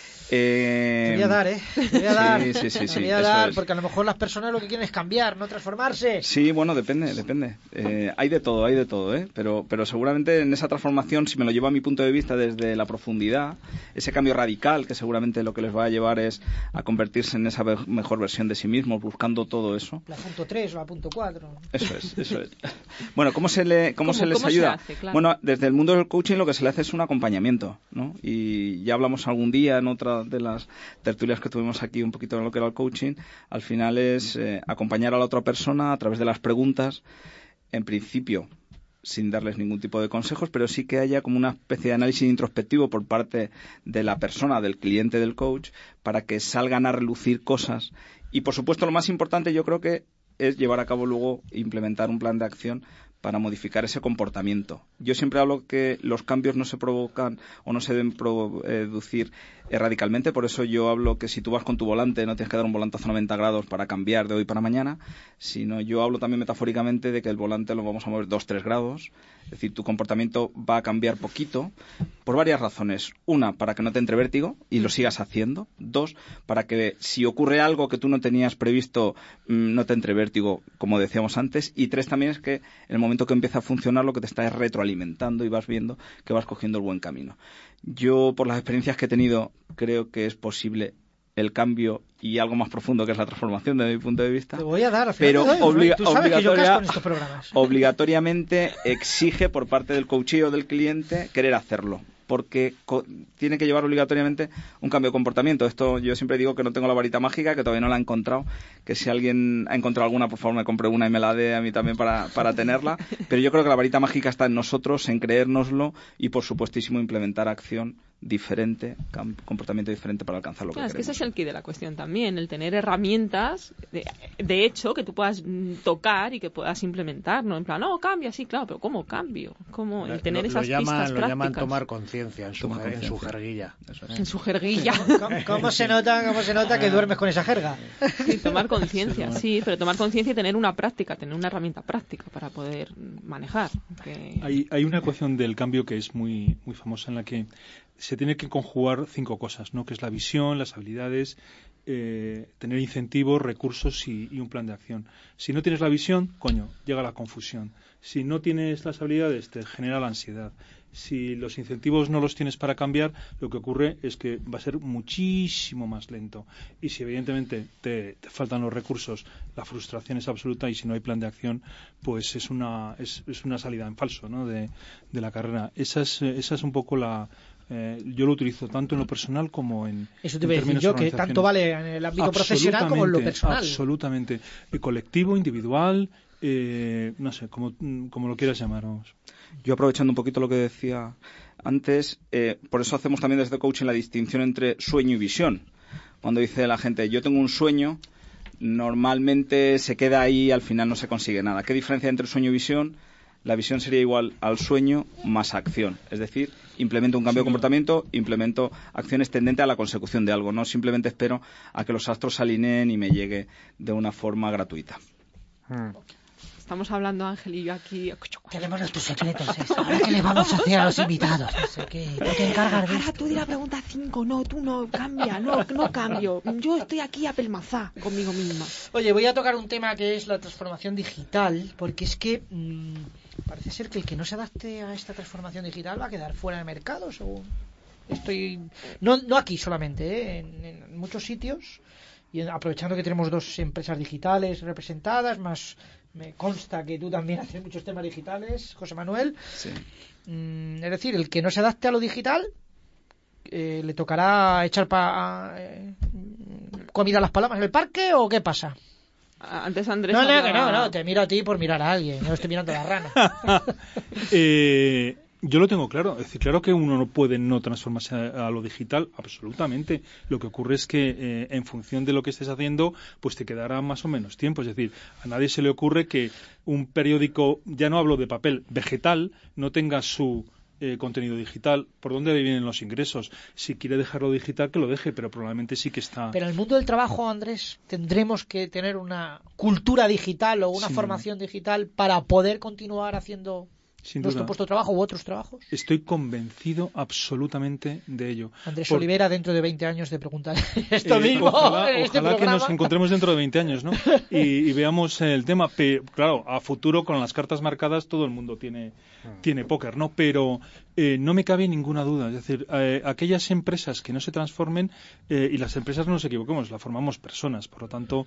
[SPEAKER 5] Te voy a dar, Te voy a dar.
[SPEAKER 9] Sí,
[SPEAKER 5] Te voy a dar, porque a lo mejor las personas lo que quieren es cambiar, no transformarse.
[SPEAKER 9] Sí, bueno, depende. Hay de todo, ¿eh? Pero seguramente en esa transformación, si me lo llevo a mi punto de vista desde la profundidad, ese cambio radical, que seguramente lo que les va a llevar es a convertirse en esa mejor versión de sí mismos, buscando todo eso.
[SPEAKER 5] La punto 3 o la punto 4.
[SPEAKER 9] Eso es. Bueno, ¿cómo se les ayuda?
[SPEAKER 4] Se hace, claro.
[SPEAKER 9] Bueno, desde el mundo del coaching lo que se le hace es un acompañamiento, ¿no? Y ya hablamos algún día en otra de las tertulias que tuvimos aquí un poquito de lo que era el coaching. Al final es acompañar a la otra persona a través de las preguntas, en principio sin darles ningún tipo de consejos, pero sí que haya como una especie de análisis introspectivo por parte de la persona, del cliente del coach, para que salgan a relucir cosas. Y por supuesto lo más importante yo creo que es llevar a cabo luego, implementar un plan de acción para modificar ese comportamiento. Yo siempre hablo que los cambios no se provocan o no se deben producir radicalmente, por eso yo hablo que si tú vas con tu volante no tienes que dar un volantazo a 90 grados para cambiar de hoy para mañana, sino yo hablo también metafóricamente de que el volante lo vamos a mover 2-3 grados, es decir, tu comportamiento va a cambiar poquito por varias razones. Una, para que no te entre vértigo y lo sigas haciendo. Dos, para que si ocurre algo que tú no tenías previsto no te entre vértigo, como decíamos antes. Y tres, también es que en el momento que empieza a funcionar lo que te está es retroalimentando y vas viendo que vas cogiendo el buen camino. Yo, por las experiencias que he tenido, creo que es posible el cambio y algo más profundo que es la transformación desde mi punto de vista.
[SPEAKER 5] Te voy a dar, al final
[SPEAKER 9] pero
[SPEAKER 5] tú sabes que yo casco en estos programas.
[SPEAKER 9] Obligatoriamente exige por parte del coachee o del cliente querer hacerlo, porque tiene que llevar obligatoriamente un cambio de comportamiento. Esto yo siempre digo que no tengo la varita mágica, que todavía no la he encontrado, que si alguien ha encontrado alguna, por favor me compre una y me la dé a mí también para tenerla, pero yo creo que la varita mágica está en nosotros, en creérnoslo y por supuestísimo implementar acción diferente, comportamiento diferente para alcanzar lo que
[SPEAKER 4] Claro,
[SPEAKER 9] queremos.
[SPEAKER 4] es que ese es el quid de la cuestión también, el tener herramientas de hecho que tú puedas tocar y que puedas implementar, ¿no? En plan, no, cambia, sí, claro, pero ¿cómo cambio? ¿Cómo el tener esas pistas prácticas?
[SPEAKER 8] Lo llaman tomar conciencia en su jerguilla.
[SPEAKER 4] En su jerguilla.
[SPEAKER 5] ¿Cómo se nota que duermes con esa jerga?
[SPEAKER 4] Sí, tomar conciencia, sí, pero tomar conciencia y tener una práctica, tener una herramienta práctica para poder manejar.
[SPEAKER 6] Hay una ecuación del cambio que es muy, muy famosa en la que se tiene que conjugar 5 cosas, ¿no? Que es la visión, las habilidades, tener incentivos, recursos y un plan de acción. Si no tienes la visión, llega la confusión. Si no tienes las habilidades, te genera la ansiedad. Si los incentivos no los tienes para cambiar, lo que ocurre es que va a ser muchísimo más lento. Y si evidentemente te faltan los recursos, la frustración es absoluta, y si no hay plan de acción, pues es una salida en falso, ¿no? de la carrera. Esa es un poco la... yo lo utilizo tanto en lo personal como en
[SPEAKER 5] eso te voy a decir yo, que tanto vale en el ámbito profesional como en lo personal.
[SPEAKER 6] Absolutamente. Colectivo, individual, no sé, como lo quieras llamar. Vamos.
[SPEAKER 9] Yo, aprovechando un poquito lo que decía antes, por eso hacemos también desde coaching la distinción entre sueño y visión. Cuando dice la gente, yo tengo un sueño, normalmente se queda ahí, al final no se consigue nada. ¿Qué diferencia entre sueño y visión? La visión sería igual al sueño más acción. Es decir, implemento un cambio de comportamiento, implemento acciones tendentes a la consecución de algo. No simplemente espero a que los astros se alineen y me llegue de una forma gratuita.
[SPEAKER 4] Estamos hablando, Ángel y yo aquí.
[SPEAKER 5] Tenemos nuestros secretos. Ahora, ¿qué le vamos a hacer a los invitados? No sé qué. Tú te encargas de
[SPEAKER 4] Ahora tú di la pregunta 5. No, tú no, cambia. No cambio. Yo estoy aquí apelmazá conmigo misma.
[SPEAKER 5] Oye, voy a tocar un tema que es la transformación digital, porque es que parece ser que el que no se adapte a esta transformación digital va a quedar fuera de mercado, según no aquí solamente, en muchos sitios, y aprovechando que tenemos 2 empresas digitales representadas, más me consta que tú también haces muchos temas digitales, José Manuel.
[SPEAKER 9] Sí.
[SPEAKER 5] Es decir, el que no se adapte a lo digital le tocará echar comida a las palomas en el parque, ¿o qué pasa?
[SPEAKER 4] Antes Andrés
[SPEAKER 5] No, te miro a ti por mirar a alguien, no estoy mirando a la rana.
[SPEAKER 6] Yo lo tengo claro, es decir, claro que uno no puede no transformarse a lo digital, absolutamente. Lo que ocurre es que en función de lo que estés haciendo, pues te quedará más o menos tiempo. Es decir, a nadie se le ocurre que un periódico, ya no hablo de papel, vegetal, no tenga su contenido digital. ¿Por dónde vienen los ingresos? Si quiere dejarlo digital, que lo deje, pero probablemente sí que está...
[SPEAKER 5] Pero en el mundo del trabajo, Andrés, tendremos que tener una cultura digital o una formación digital para poder continuar haciendo...
[SPEAKER 6] Sin
[SPEAKER 5] nuestro
[SPEAKER 6] duda.
[SPEAKER 5] puesto de trabajo u otros trabajos.
[SPEAKER 6] Estoy convencido absolutamente de ello.
[SPEAKER 5] Andrés Olivera, dentro de 20 años, de preguntar esto mismo.
[SPEAKER 6] Ojalá que nos encontremos dentro de 20 años, ¿no? y veamos el tema. Pero, claro, a futuro, con las cartas marcadas, todo el mundo tiene póker, ¿no? Pero no me cabe ninguna duda. Es decir, aquellas empresas que no se transformen, y las empresas, no nos equivoquemos, las formamos personas. Por lo tanto,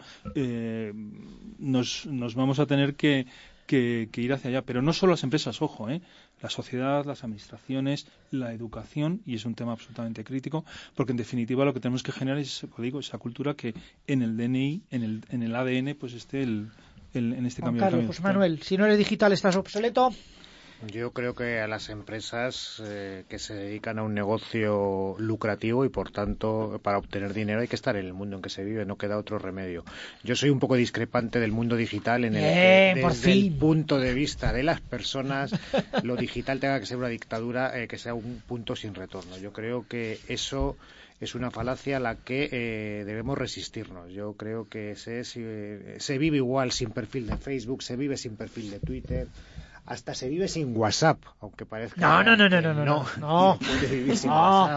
[SPEAKER 6] nos vamos a tener que ir hacia allá, pero no solo las empresas, ojo, la sociedad, las administraciones, la educación, y es un tema absolutamente crítico, porque en definitiva lo que tenemos que generar es, como digo, esa cultura que en el DNI, en el ADN, pues esté en este
[SPEAKER 5] Juan
[SPEAKER 6] cambio.
[SPEAKER 5] Carlos, José Manuel, si no eres digital estás obsoleto.
[SPEAKER 8] Yo creo que a las empresas que se dedican a un negocio lucrativo y, por tanto, para obtener dinero hay que estar en el mundo en que se vive, no queda otro remedio. Yo soy un poco discrepante del mundo digital en el que, desde el punto de vista de las personas, lo digital tenga que ser una dictadura, que sea un punto sin retorno. Yo creo que eso es una falacia a la que debemos resistirnos. Yo creo que se vive igual sin perfil de Facebook, se vive sin perfil de Twitter. Hasta se vive sin WhatsApp, aunque parezca... No. Puede vivir sin WhatsApp.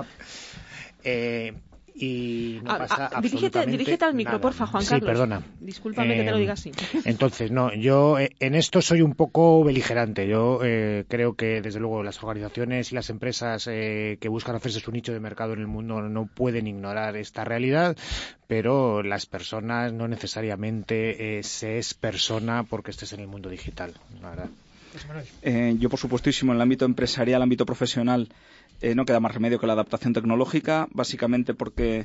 [SPEAKER 8] Y no pasa absolutamente
[SPEAKER 4] dirígete al micro,
[SPEAKER 8] nada.
[SPEAKER 4] porfa, Juan Carlos.
[SPEAKER 8] Sí, perdona.
[SPEAKER 4] Discúlpame que te lo diga así.
[SPEAKER 8] Entonces, no, yo en esto soy un poco beligerante. Yo creo que, desde luego, las organizaciones y las empresas que buscan hacerse su nicho de mercado en el mundo no pueden ignorar esta realidad, pero las personas no necesariamente se es persona porque estés en el mundo digital, la verdad.
[SPEAKER 9] Yo, por supuestísimo, en el ámbito empresarial, ámbito profesional, no queda más remedio que la adaptación tecnológica, básicamente porque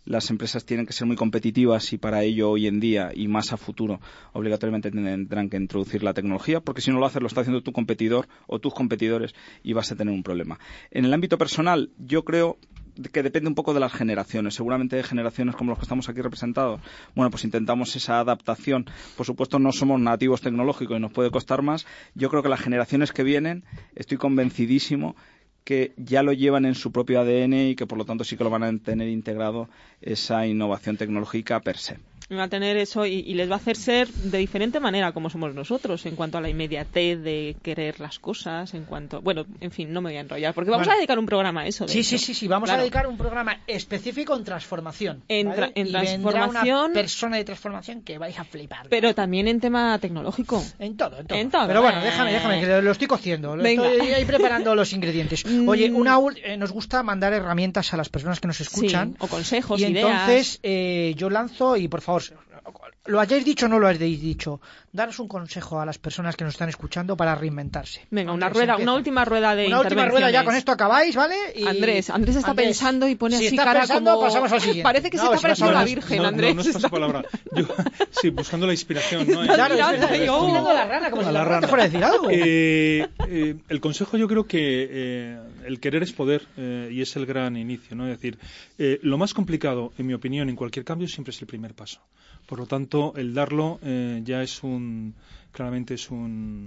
[SPEAKER 9] las empresas tienen que ser muy competitivas y para ello hoy en día y más a futuro obligatoriamente tendrán que introducir la tecnología, porque si no lo haces lo está haciendo tu competidor o tus competidores y vas a tener un problema. En el ámbito personal, yo creo que depende un poco de las generaciones. Seguramente de generaciones como los que estamos aquí representados, bueno, pues intentamos esa adaptación. Por supuesto, no somos nativos tecnológicos y nos puede costar más. Yo creo que las generaciones que vienen, estoy convencidísimo que ya lo llevan en su propio ADN y que por lo tanto sí que lo van a tener integrado esa innovación tecnológica per se.
[SPEAKER 4] Va a tener eso y les va a hacer ser de diferente manera como somos nosotros, en cuanto a la inmediatez de querer las cosas, en cuanto... Bueno, en fin, no me voy a enrollar, porque vamos a dedicar un programa a eso.
[SPEAKER 5] Sí, vamos a dedicar un programa específico en transformación.
[SPEAKER 4] En transformación...
[SPEAKER 5] Vendrá una persona de transformación que vais a flipar.
[SPEAKER 4] Pero también en tema tecnológico.
[SPEAKER 5] En todo. Pero bueno, déjame, que lo estoy cociendo. Estoy ahí preparando los ingredientes. Oye, nos gusta mandar herramientas a las personas que nos escuchan.
[SPEAKER 4] Sí, o consejos,
[SPEAKER 5] y
[SPEAKER 4] ideas.
[SPEAKER 5] Entonces yo lanzo y por favor, lo hayáis dicho o no lo hayáis dicho, daros un consejo a las personas que nos están escuchando para reinventarse.
[SPEAKER 4] Venga, una última rueda de intervenciones.
[SPEAKER 5] Una última rueda, ya con esto acabáis, ¿vale? Y...
[SPEAKER 4] Andrés está pensando y pone
[SPEAKER 5] si
[SPEAKER 4] así
[SPEAKER 5] está
[SPEAKER 4] cara
[SPEAKER 5] pensando,
[SPEAKER 4] como...
[SPEAKER 5] pasamos al siguiente.
[SPEAKER 4] Parece que se está pareciendo la Virgen, Andrés.
[SPEAKER 6] No es pasapalabra. Yo, sí, buscando la inspiración, ¿no?
[SPEAKER 5] Claro, estoy mirando a la rana, como si la rana te fuera a decir algo.
[SPEAKER 6] El consejo, yo creo que el querer es poder, y es el gran inicio, ¿no? Es decir, lo más complicado, en mi opinión, en cualquier cambio, siempre es el primer paso. Por lo tanto, el darlo ya es claramente es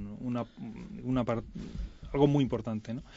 [SPEAKER 6] algo muy importante, ¿no?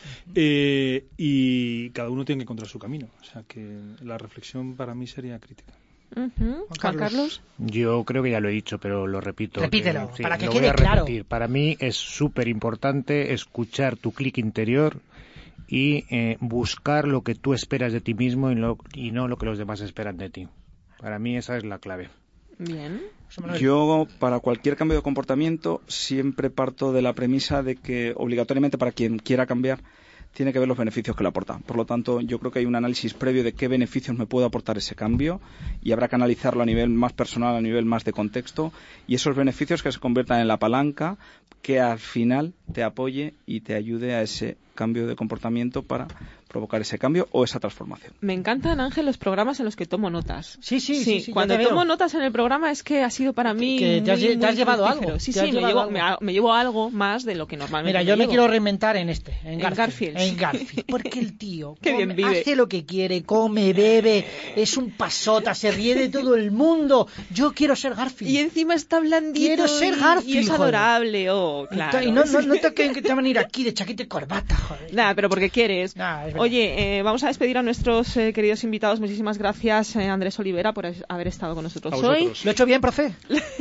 [SPEAKER 6] Y cada uno tiene que encontrar su camino. O sea que la reflexión para mí sería crítica.
[SPEAKER 4] Juan Carlos.
[SPEAKER 8] Yo creo que ya lo he dicho, pero lo repito.
[SPEAKER 5] Repítelo, para que
[SPEAKER 8] lo
[SPEAKER 5] quede
[SPEAKER 8] voy a
[SPEAKER 5] claro.
[SPEAKER 8] repetir. Para mí es súper importante escuchar tu clic interior y buscar lo que tú esperas de ti mismo y no lo que los demás esperan de ti. Para mí esa es la clave.
[SPEAKER 4] Bien.
[SPEAKER 9] Yo, para cualquier cambio de comportamiento, siempre parto de la premisa de que obligatoriamente para quien quiera cambiar tiene que ver los beneficios que le aporta. Por lo tanto, yo creo que hay un análisis previo de qué beneficios me puede aportar ese cambio y habrá que analizarlo a nivel más personal, a nivel más de contexto, y esos beneficios que se conviertan en la palanca que al final te apoye y te ayude a ese cambio de comportamiento para provocar ese cambio o esa transformación.
[SPEAKER 4] Me encantan, Ángel, los programas en los que tomo notas.
[SPEAKER 5] Sí.
[SPEAKER 4] Cuando tomo notas en el programa es que ha sido para mí
[SPEAKER 5] que te has llevado algo.
[SPEAKER 4] Sí, me llevo algo más de lo que normalmente
[SPEAKER 5] Mira, yo me quiero reinventar en
[SPEAKER 4] Garfield.
[SPEAKER 5] En Garfield. Porque el tío
[SPEAKER 4] hace
[SPEAKER 5] lo que quiere, come, bebe, es un pasota, se ríe de todo el mundo. Yo quiero ser Garfield.
[SPEAKER 4] Y encima está blandito.
[SPEAKER 5] Quiero ser Garfield,
[SPEAKER 4] y es adorable, claro.
[SPEAKER 5] Y no te van a ir aquí de chaqueta y corbata, joder.
[SPEAKER 4] Nada, pero porque quieres.
[SPEAKER 5] Nah,
[SPEAKER 4] Oye, vamos a despedir a nuestros queridos invitados. Muchísimas gracias, Andrés Olivera, por haber estado con nosotros hoy.
[SPEAKER 5] ¿Lo he hecho bien, profe?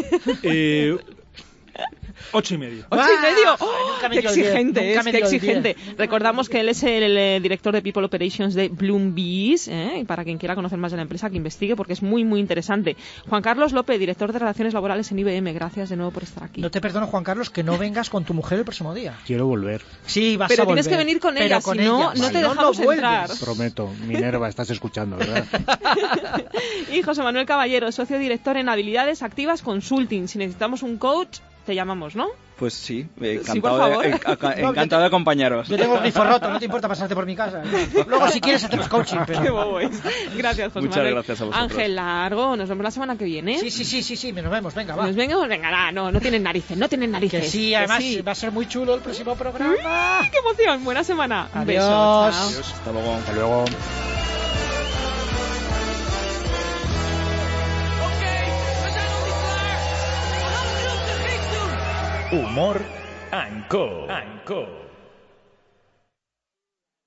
[SPEAKER 6] 8,5.
[SPEAKER 4] ¡Qué exigente! Qué exigente. Recordamos que él es el director de People Operations de Bloombees, y para quien quiera conocer más de la empresa, que investigue, porque es muy, muy interesante. Juan Carlos López, director de Relaciones Laborales en IBM. Gracias de nuevo por estar aquí.
[SPEAKER 5] No te perdono, Juan Carlos, que no vengas con tu mujer el próximo día.
[SPEAKER 8] Quiero volver.
[SPEAKER 5] Sí, vas
[SPEAKER 4] pero
[SPEAKER 5] a volver.
[SPEAKER 4] Tienes que venir con ella, si no te dejamos entrar.
[SPEAKER 8] Prometo. Minerva, estás escuchando, ¿verdad?
[SPEAKER 4] Y José Manuel Caballero, socio director en Habilidades Activas Consulting. Si necesitamos un coach, te llamamos, ¿no?
[SPEAKER 9] Pues sí,
[SPEAKER 4] encantado
[SPEAKER 9] de acompañaros.
[SPEAKER 5] Yo tengo el grifo roto, no te importa pasarte por mi casa. Luego, si quieres, hacemos coaching. Pero...
[SPEAKER 4] Qué bobo es. Gracias, José
[SPEAKER 9] Muchas
[SPEAKER 4] Manuel.
[SPEAKER 9] gracias a vosotros.
[SPEAKER 4] Ángel Largo, nos vemos la semana que viene.
[SPEAKER 5] Sí, nos vemos, venga, va.
[SPEAKER 4] Nos vemos, venga, no tienen narices,
[SPEAKER 5] Que sí, además va a ser muy chulo el próximo programa.
[SPEAKER 4] ¡Qué emoción! Buena semana. Un
[SPEAKER 5] Adiós.
[SPEAKER 4] beso, chao.
[SPEAKER 9] Adiós, hasta luego.
[SPEAKER 3] Humor Anco.